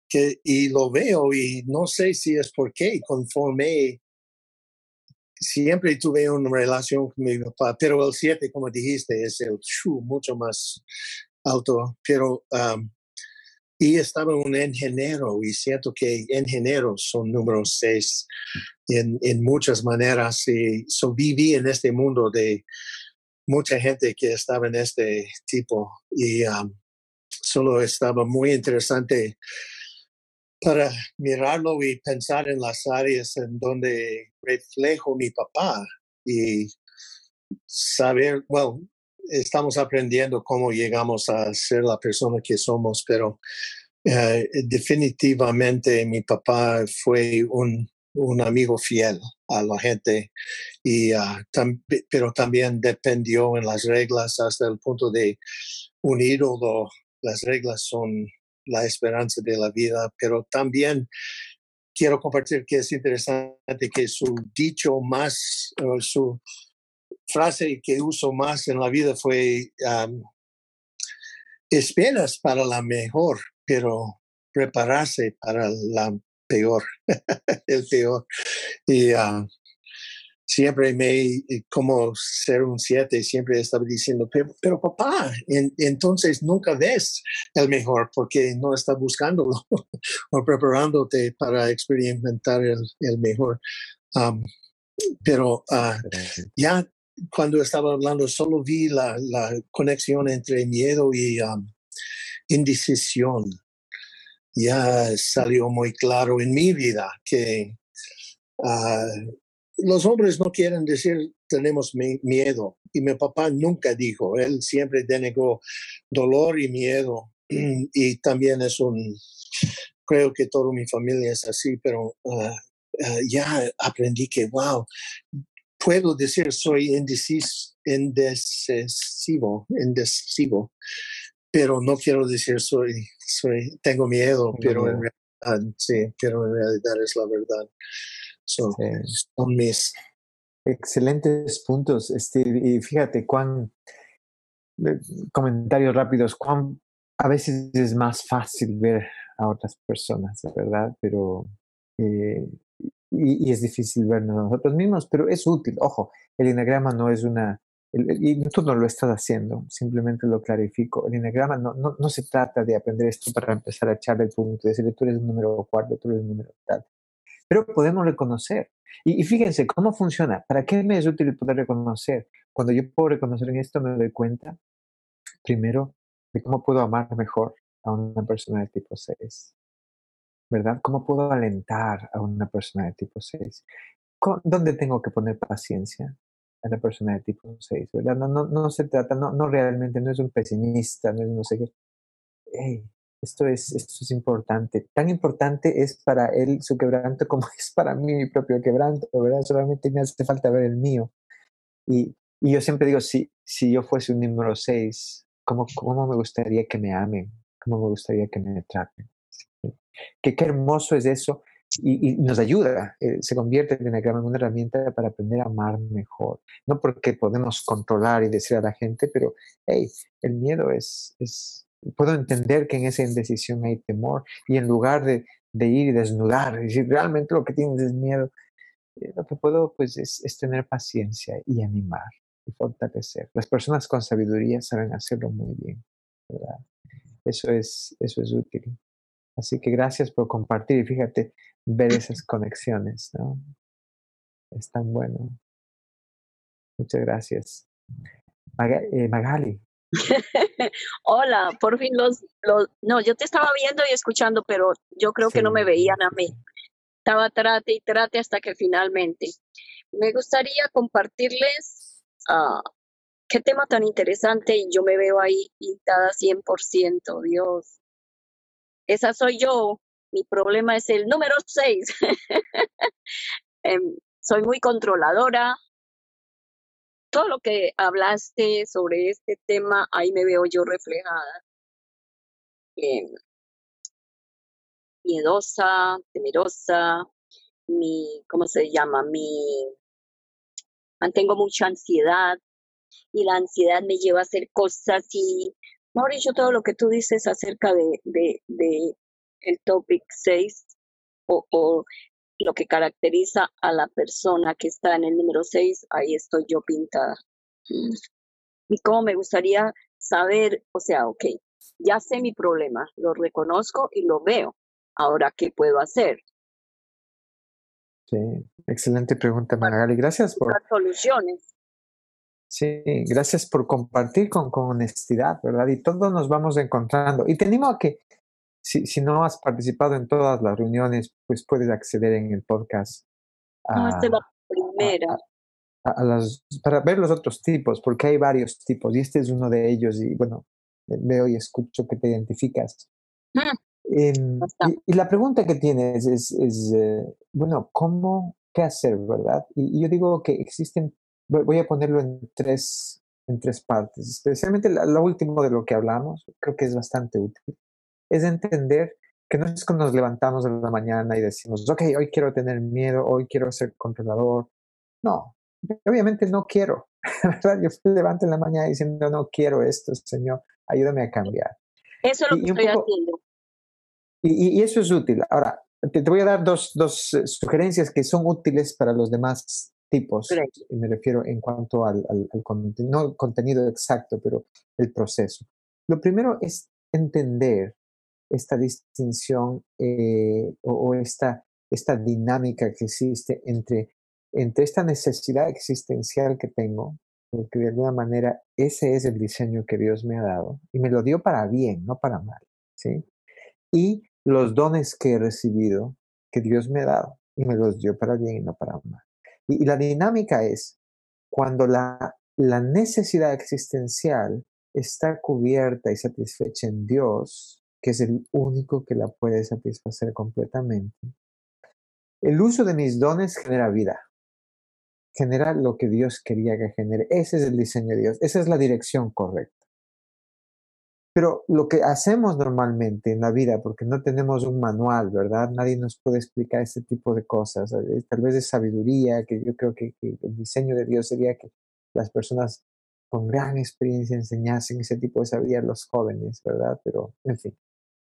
y lo veo y no sé si es porque conforme siempre tuve una relación con mi papá, pero el 7, como dijiste, es el mucho más alto, pero y estaba un ingeniero y siento que ingenieros son número 6 en muchas maneras y viví en este mundo de mucha gente que estaba en este tipo y solo estaba muy interesante para mirarlo y pensar en las áreas en donde reflejo mi papá y saber, bueno, estamos aprendiendo cómo llegamos a ser la persona que somos, pero definitivamente mi papá fue un amigo fiel a la gente, y, pero también dependió en las reglas hasta el punto de un ídolo. Las reglas son la esperanza de la vida, pero también quiero compartir que es interesante que su dicho más, su frase que uso más en la vida fue esperas para la mejor, pero prepararse para la peor, el peor. Y siempre como ser un 7, siempre estaba diciendo, pero papá, entonces nunca ves el mejor porque no estás buscándolo o preparándote para experimentar el mejor. Pero ya cuando estaba hablando, solo vi la conexión entre miedo y indecisión. Ya salió muy claro en mi vida que los hombres no quieren decir tenemos miedo. Y mi papá nunca dijo, él siempre denegó dolor y miedo. Y también creo que toda mi familia es así, pero ya aprendí que, wow, puedo decir soy indecisivo, pero no quiero decir tengo miedo, pero en realidad, sí, pero en realidad es la verdad. Son mis excelentes puntos, Steve. Y fíjate comentarios rápidos, a veces es más fácil ver a otras personas, ¿verdad? Pero y es difícil vernos a nosotros mismos, pero es útil. Ojo, el enagrama no es y tú no lo estás haciendo, simplemente lo clarifico. El enagrama no se trata de aprender esto para empezar a echarle el punto, decirle tú eres un número 4, tú eres un número tal. Pero podemos reconocer. Y fíjense cómo funciona. ¿Para qué me es útil poder reconocer? Cuando yo puedo reconocer en esto, me doy cuenta, primero, de cómo puedo amar mejor a una persona de tipo 6. ¿Verdad? ¿Cómo puedo alentar a una persona de tipo 6? ¿Dónde tengo que poner paciencia a la persona de tipo 6? ¿Verdad? No se trata, no realmente, no es un pesimista, no es no sé qué. Hey, esto es importante. Tan importante es para él su quebranto como es para mí mi propio quebranto, ¿verdad? Solamente me hace falta ver el mío. Y yo siempre digo, si yo fuese un número 6, ¿cómo me gustaría que me amen? ¿Cómo me gustaría que me traten? ¿Sí? Qué hermoso es eso. Y nos ayuda, se convierte el enagrama en una herramienta para aprender a amar mejor. No porque podemos controlar y decir a la gente, pero hey, el miedo puedo entender que en esa indecisión hay temor, y en lugar de ir y desnudar, y decir realmente lo que tienes es miedo, lo que puedo pues es tener paciencia y animar y fortalecer. Las personas con sabiduría saben hacerlo muy bien, ¿verdad? Eso es útil. Así que gracias por compartir y fíjate, ver esas conexiones, ¿no? Es tan bueno. Muchas gracias. Magali. Hola, por fin no, yo te estaba viendo y escuchando, pero yo creo que no me veían a mí. Estaba trate y trate hasta que finalmente. Me gustaría compartirles qué tema tan interesante, y yo me veo ahí pintada 100%, Dios. Esa soy yo. Mi problema es el número 6. Soy muy controladora. Todo lo que hablaste sobre este tema, ahí me veo yo reflejada. Miedosa, temerosa, ¿cómo se llama? Mantengo mucha ansiedad, y la ansiedad me lleva a hacer cosas, y, Mauricio, todo lo que tú dices acerca de el topic 6 o lo que caracteriza a la persona que está en el número 6, ahí estoy yo pintada. Y cómo me gustaría saber, o sea, ok, ya sé mi problema, lo reconozco y lo veo. Ahora, ¿qué puedo hacer? Sí, excelente pregunta, Magali. Gracias Buscar soluciones. sí, gracias por compartir con honestidad, ¿verdad? Y todos nos vamos encontrando. Y te animo a que, si no has participado en todas las reuniones, pues puedes acceder en el podcast No, esta es la a, primera. para ver los otros tipos, porque hay varios tipos, y este es uno de ellos, y bueno, veo y escucho que te identificas. Y la pregunta que tienes es bueno, ¿qué hacer, verdad? Y yo digo que existen, voy a ponerlo en tres partes, especialmente lo último de lo que hablamos, creo que es bastante útil, es entender que no es que nos levantamos en la mañana y decimos, ok, hoy quiero tener miedo, hoy quiero ser controlador. No, obviamente no quiero, ¿verdad? Yo me levanto en la mañana diciendo, no quiero esto, Señor, ayúdame a cambiar. Eso es lo que Y un estoy poco, haciendo. y eso es útil. Ahora, te voy a dar dos sugerencias que son útiles para los demás tipos. Great. Me refiero en cuanto al contenido, no el contenido exacto, pero el proceso. Lo primero es entender esta distinción o esta dinámica que existe entre esta necesidad existencial que tengo, porque de alguna manera ese es el diseño que Dios me ha dado y me lo dio para bien, no para mal, ¿sí? Y los dones que he recibido, que Dios me ha dado, y me los dio para bien y no para mal. Y la dinámica es cuando la necesidad existencial está cubierta y satisfecha en Dios, que es el único que la puede satisfacer completamente. El uso de mis dones genera vida, genera lo que Dios quería que genere. Ese es el diseño de Dios, esa es la dirección correcta. Pero lo que hacemos normalmente en la vida, porque no tenemos un manual, ¿verdad? Nadie nos puede explicar este tipo de cosas. Tal vez es sabiduría, que yo creo que el diseño de Dios sería que las personas con gran experiencia enseñasen ese tipo de sabiduría a los jóvenes, ¿verdad? Pero, en fin.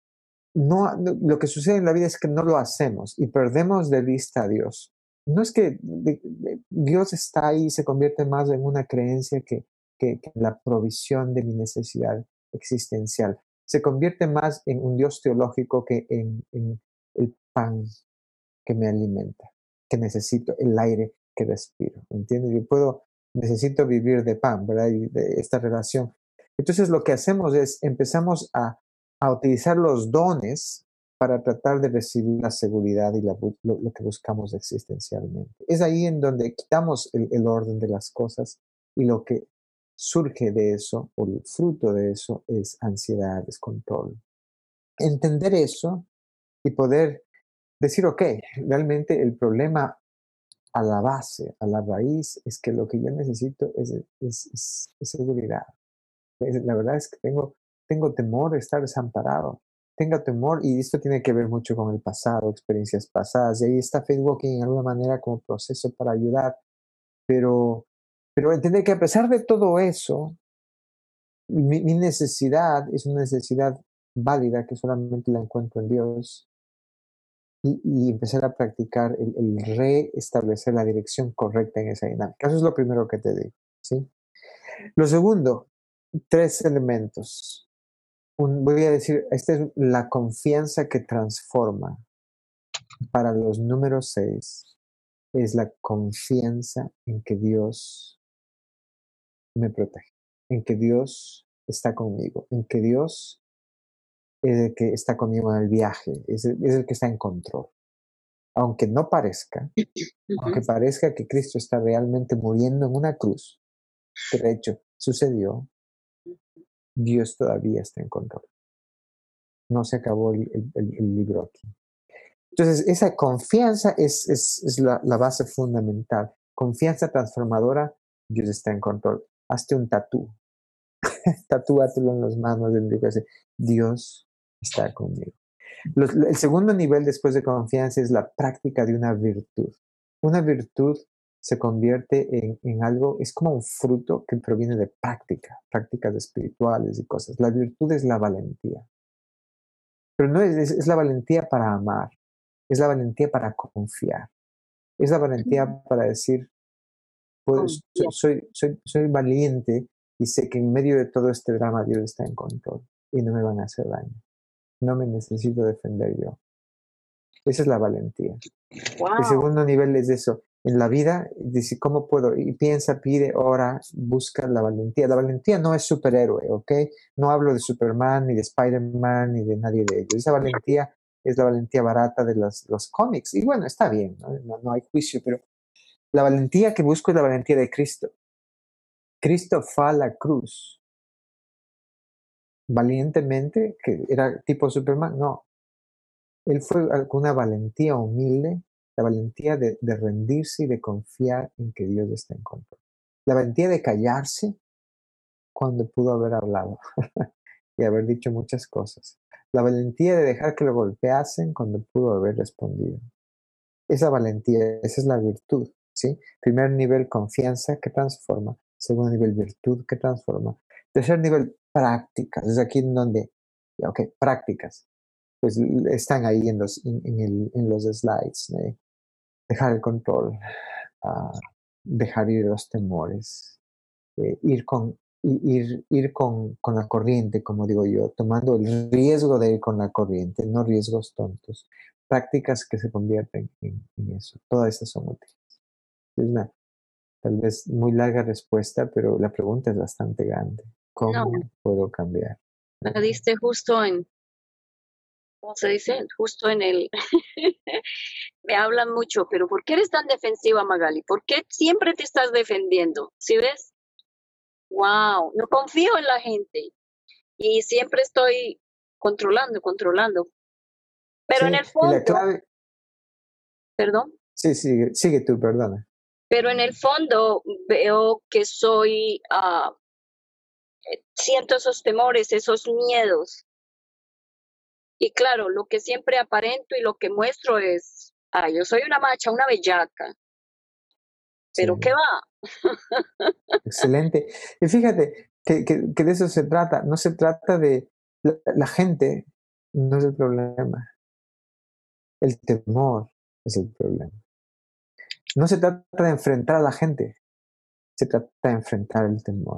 Lo que sucede en la vida es que no lo hacemos y perdemos de vista a Dios. No es que Dios está ahí y se convierte más en una creencia que la provisión de mi necesidad existencial. Se convierte más en un Dios teológico que en el pan que me alimenta, que necesito, el aire que respiro. ¿Entiendes? Necesito vivir de pan, ¿verdad? Y de esta relación. Entonces lo que hacemos es empezamos a utilizar los dones para tratar de recibir la seguridad y lo que buscamos existencialmente. Es ahí en donde quitamos el orden de las cosas y lo que surge de eso, o el fruto de eso, es ansiedad, descontrol. Entender eso y poder decir, ok, realmente el problema a la base, a la raíz, es que lo que yo necesito es seguridad. La verdad es que tengo temor de estar desamparado. Tengo temor, y esto tiene que ver mucho con el pasado, experiencias pasadas, y ahí está Facebook en alguna manera como proceso para ayudar, pero entender que a pesar de todo eso, mi necesidad es una necesidad válida que solamente la encuentro en Dios, y empezar a practicar el reestablecer la dirección correcta en esa dinámica. Eso es lo primero que te digo, ¿sí? Lo segundo, tres elementos. Voy a decir, esta es la confianza que transforma. Para los números 6, es la confianza en que Dios me protege, en que Dios está conmigo, en que Dios es el que está conmigo en el viaje, es el que está en control. Aunque no parezca, aunque parezca que Cristo está realmente muriendo en una cruz, que de hecho sucedió, Dios todavía está en control. No se acabó el libro aquí. Entonces, esa confianza es la base fundamental. Confianza transformadora, Dios está en control. Hazte un tatúatelo en las manos, Dios está conmigo. El segundo nivel después de confianza es la práctica de una virtud. Una virtud se convierte en algo, es como un fruto que proviene de prácticas espirituales y cosas. La virtud es la valentía. Pero no es la valentía para amar, es la valentía para confiar, es la valentía para decir, pues, soy valiente y sé que en medio de todo este drama Dios está en control y no me van a hacer daño. No me necesito defender yo. Esa es la valentía. Wow. El segundo nivel es eso. En la vida, dice, ¿cómo puedo? Y piensa, pide, ora, busca la valentía. La valentía no es superhéroe, ¿ok? No hablo de Superman, ni de Spider-Man, ni de nadie de ellos. Esa valentía es la valentía barata de los cómics. Y bueno, está bien, no hay juicio, pero la valentía que busco es la valentía de Cristo. Cristo fue a la cruz valientemente, que era tipo Superman, no. Él fue con una valentía humilde, la valentía de rendirse y de confiar en que Dios está en control. La valentía de callarse cuando pudo haber hablado y haber dicho muchas cosas. La valentía de dejar que lo golpeasen cuando pudo haber respondido. Esa valentía, esa es la virtud, ¿sí? Primer nivel, confianza que transforma. Segundo nivel, virtud que transforma. Tercer nivel, prácticas. Es aquí en donde, ok, prácticas. Pues están ahí en los slides. Dejar el control, dejar ir los temores, ir con la corriente, como digo yo, tomando el riesgo de ir con la corriente, no riesgos tontos. Prácticas que se convierten en eso. Todas esas son útiles. Es una tal vez muy larga respuesta, pero la pregunta es bastante grande. ¿Cómo puedo cambiar? Me diste justo en, ¿cómo se dice? Justo en el... Me hablan mucho, pero ¿por qué eres tan defensiva, Magali? ¿Por qué siempre te estás defendiendo? ¿Sí ves? Wow, no confío en la gente y siempre estoy controlando. Pero Sí, en el y la fondo, clave... perdón, Sí, sigue tú, perdona. pero en el fondo veo que siento esos temores, esos miedos. Y claro, lo que siempre aparento y lo que muestro es, yo soy una macha, una bellaca. Pero Sí. ¿qué va? Excelente. Y fíjate que de eso se trata. No se trata de... La gente no es el problema. El temor es el problema. No se trata de enfrentar a la gente. Se trata de enfrentar el temor.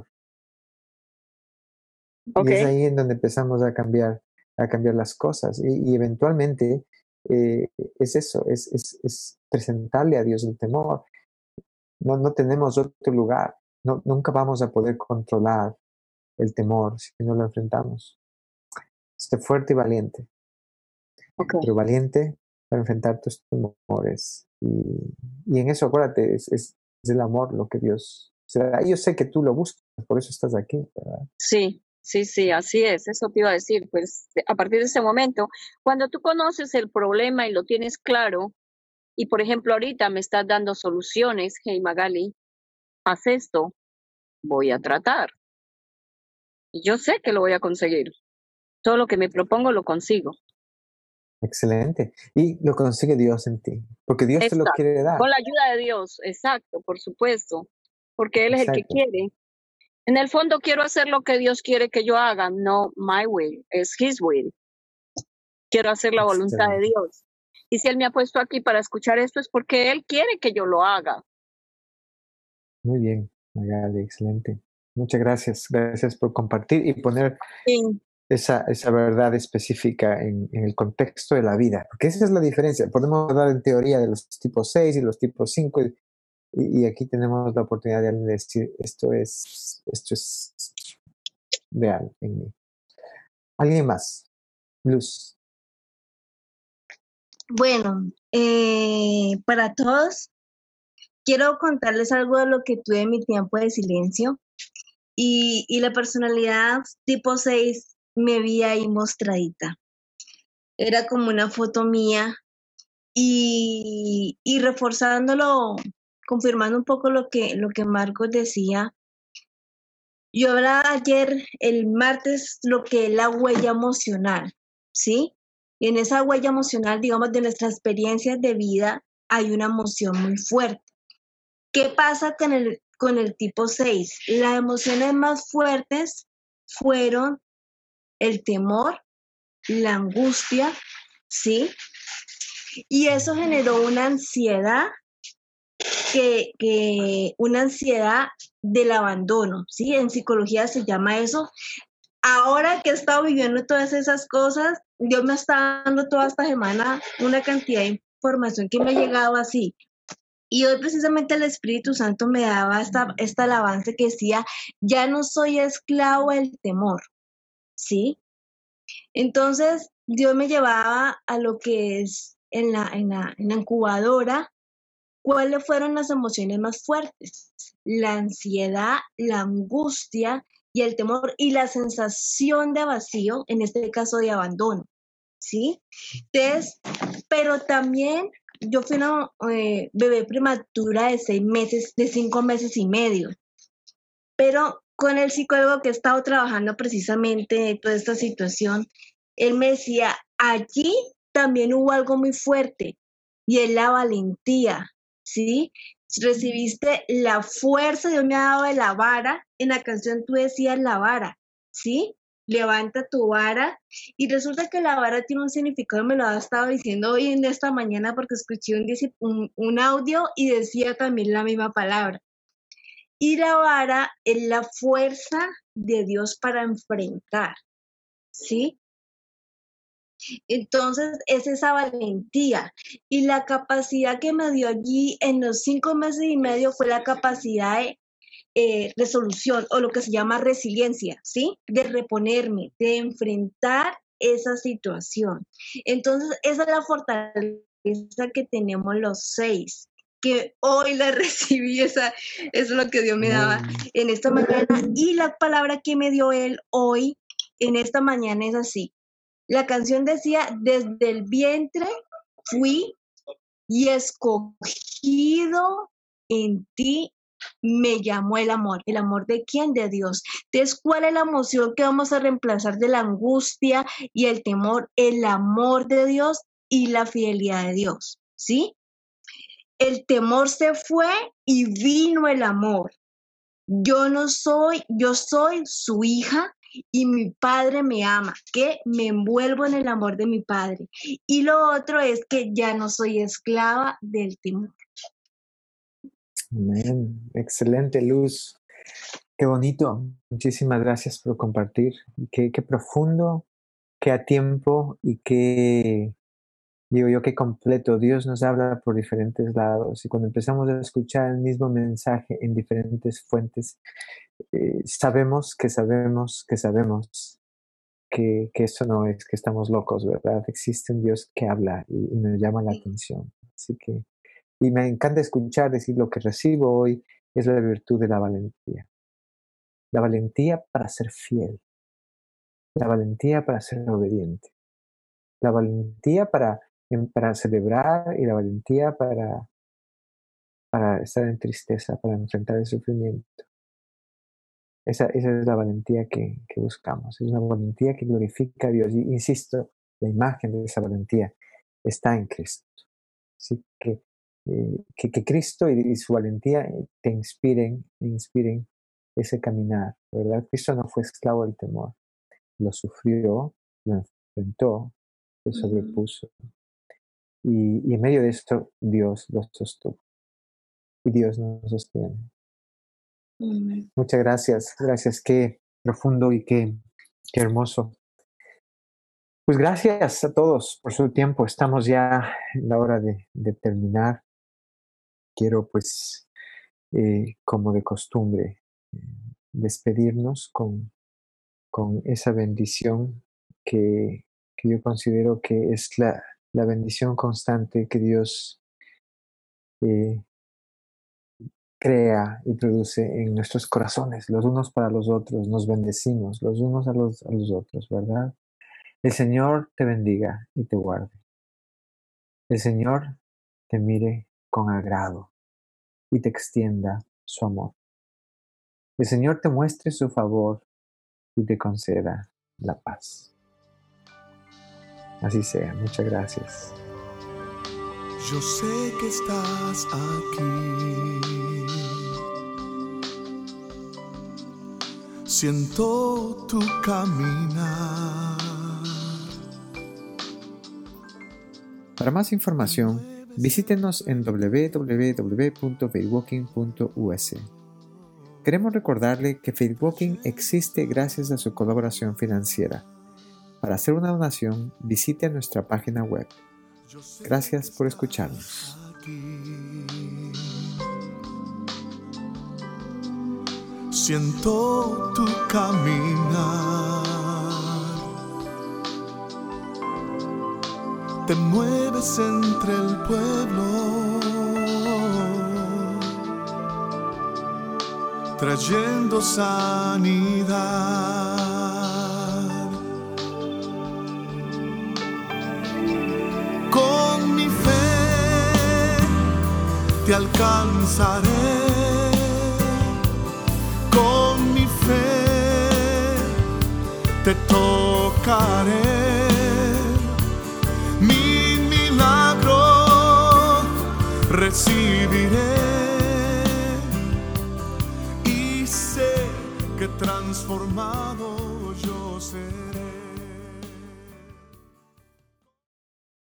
Y es ahí en donde empezamos a cambiar las cosas. Y eventualmente es eso, es presentarle a Dios el temor. No tenemos otro lugar. Nunca vamos a poder controlar el temor si no lo enfrentamos. Sé fuerte y valiente. Pero valiente para enfrentar tus temores. Y en eso, acuérdate, es el amor lo que Dios se da. Yo sé que tú lo buscas, por eso estás aquí, ¿verdad? Sí, así es, eso te iba a decir, pues a partir de ese momento, cuando tú conoces el problema y lo tienes claro, y por ejemplo ahorita me estás dando soluciones, hey Magali, haz esto, voy a tratar. Y yo sé que lo voy a conseguir. Todo lo que me propongo lo consigo. Excelente. Y lo consigue Dios en ti, porque Dios te lo quiere dar. Con la ayuda de Dios, exacto, por supuesto, porque Él es el que quiere. En el fondo quiero hacer lo que Dios quiere que yo haga, no my will, es His will. Quiero hacer la voluntad de Dios. Y si Él me ha puesto aquí para escuchar esto es porque Él quiere que yo lo haga. Muy bien, Magali, excelente. Muchas gracias. Gracias por compartir y poner esa verdad específica en el contexto de la vida. Porque esa es la diferencia. Podemos hablar en teoría de los tipos 6 y los tipos 5 y aquí tenemos la oportunidad de decir esto es real en mí. ¿Alguien más? Luz. Bueno, para todos, quiero contarles algo de lo que tuve en mi tiempo de silencio y la personalidad tipo 6 me vi ahí mostradita. Era como una foto mía y reforzándolo, confirmando un poco lo que Marcos decía. Yo hablaba ayer, el martes, lo que es la huella emocional, ¿sí? Y en esa huella emocional, digamos, de nuestras experiencias de vida, hay una emoción muy fuerte. ¿Qué pasa con el tipo 6? Las emociones más fuertes fueron el temor, la angustia, ¿sí? Y eso generó una ansiedad una ansiedad del abandono, ¿sí? En psicología se llama eso. Ahora que he estado viviendo todas esas cosas, Dios me está dando toda esta semana una cantidad de información que me ha llegado así. Y hoy precisamente el Espíritu Santo me daba esta alabanza que decía, ya no soy esclavo del temor, ¿sí? Entonces, Dios me llevaba a lo que es en la incubadora, ¿cuáles fueron las emociones más fuertes? La ansiedad, la angustia y el temor y la sensación de vacío, en este caso de abandono, ¿sí? Entonces, pero también yo fui una bebé prematura de 6 meses, de 5 meses y medio, pero con el psicólogo que he estado trabajando precisamente toda esta situación, él me decía, allí también hubo algo muy fuerte y es la valentía, ¿sí? Recibiste la fuerza, Dios me ha dado de la vara, en la canción tú decías la vara, ¿sí? Levanta tu vara y resulta que la vara tiene un significado, me lo ha estado diciendo hoy en esta mañana porque escuché un audio y decía también la misma palabra. Y la vara es la fuerza de Dios para enfrentar, ¿sí? Entonces es esa valentía y la capacidad que me dio allí en los 5 meses y medio fue la capacidad de resolución o lo que se llama resiliencia, ¿sí? De reponerme, de enfrentar esa situación. Entonces esa es la fortaleza que tenemos los 6, que hoy la recibí, eso es lo que Dios me daba en esta mañana y la palabra que me dio Él hoy en esta mañana es así. La canción decía, desde el vientre fui y escogido en ti me llamó el amor. ¿El amor de quién? De Dios. Entonces, ¿cuál es la emoción que vamos a reemplazar de la angustia y el temor? El amor de Dios y la fidelidad de Dios, ¿sí? El temor se fue y vino el amor. Yo soy su hija y mi padre me ama, que me envuelvo en el amor de mi padre. Y lo otro es que ya no soy esclava del temor. Amén. Excelente, Luz. Qué bonito. Muchísimas gracias por compartir. Qué profundo, qué a tiempo y qué, digo yo, qué completo. Dios nos habla por diferentes lados y cuando empezamos a escuchar el mismo mensaje en diferentes fuentes, sabemos que eso no es que estamos locos, ¿verdad? Existe un Dios que habla y nos llama la atención. Así que, y me encanta escuchar decir lo que recibo hoy es la virtud de la valentía. La valentía para ser fiel, la valentía para ser obediente, la valentía para celebrar y la valentía para estar en tristeza, para enfrentar el sufrimiento. Esa es la valentía que buscamos, es una valentía que glorifica a Dios. Y insisto, la imagen de esa valentía está en Cristo. Así que Cristo y su valentía te inspiren ese caminar, ¿verdad? Cristo no fue esclavo del temor, lo sufrió, lo enfrentó, lo sobrepuso. Y en medio de esto, Dios lo sostuvo. Y Dios nos sostiene. Muchas gracias, qué profundo y qué hermoso. Pues gracias a todos por su tiempo, estamos ya en la hora de terminar. Quiero pues, como de costumbre, despedirnos con esa bendición que yo considero que es la bendición constante que Dios crea y produce en nuestros corazones, los unos para los otros, nos bendecimos los unos a los otros, ¿verdad? El Señor te bendiga y te guarde. El Señor te mire con agrado y te extienda su amor. El Señor te muestre su favor y te conceda la paz. Así sea. Muchas gracias. Yo sé que estás aquí. Siento tu caminar. Para más información, visítenos en www.faithwalking.us. Queremos recordarle que FaithWalking existe gracias a su colaboración financiera. Para hacer una donación, visite nuestra página web. Gracias por escucharnos. Siento tu caminar, te mueves entre el pueblo, trayendo sanidad. Con mi fe te alcanzaré, con mi fe te tocaré, mi milagro recibiré y sé que transformado yo seré.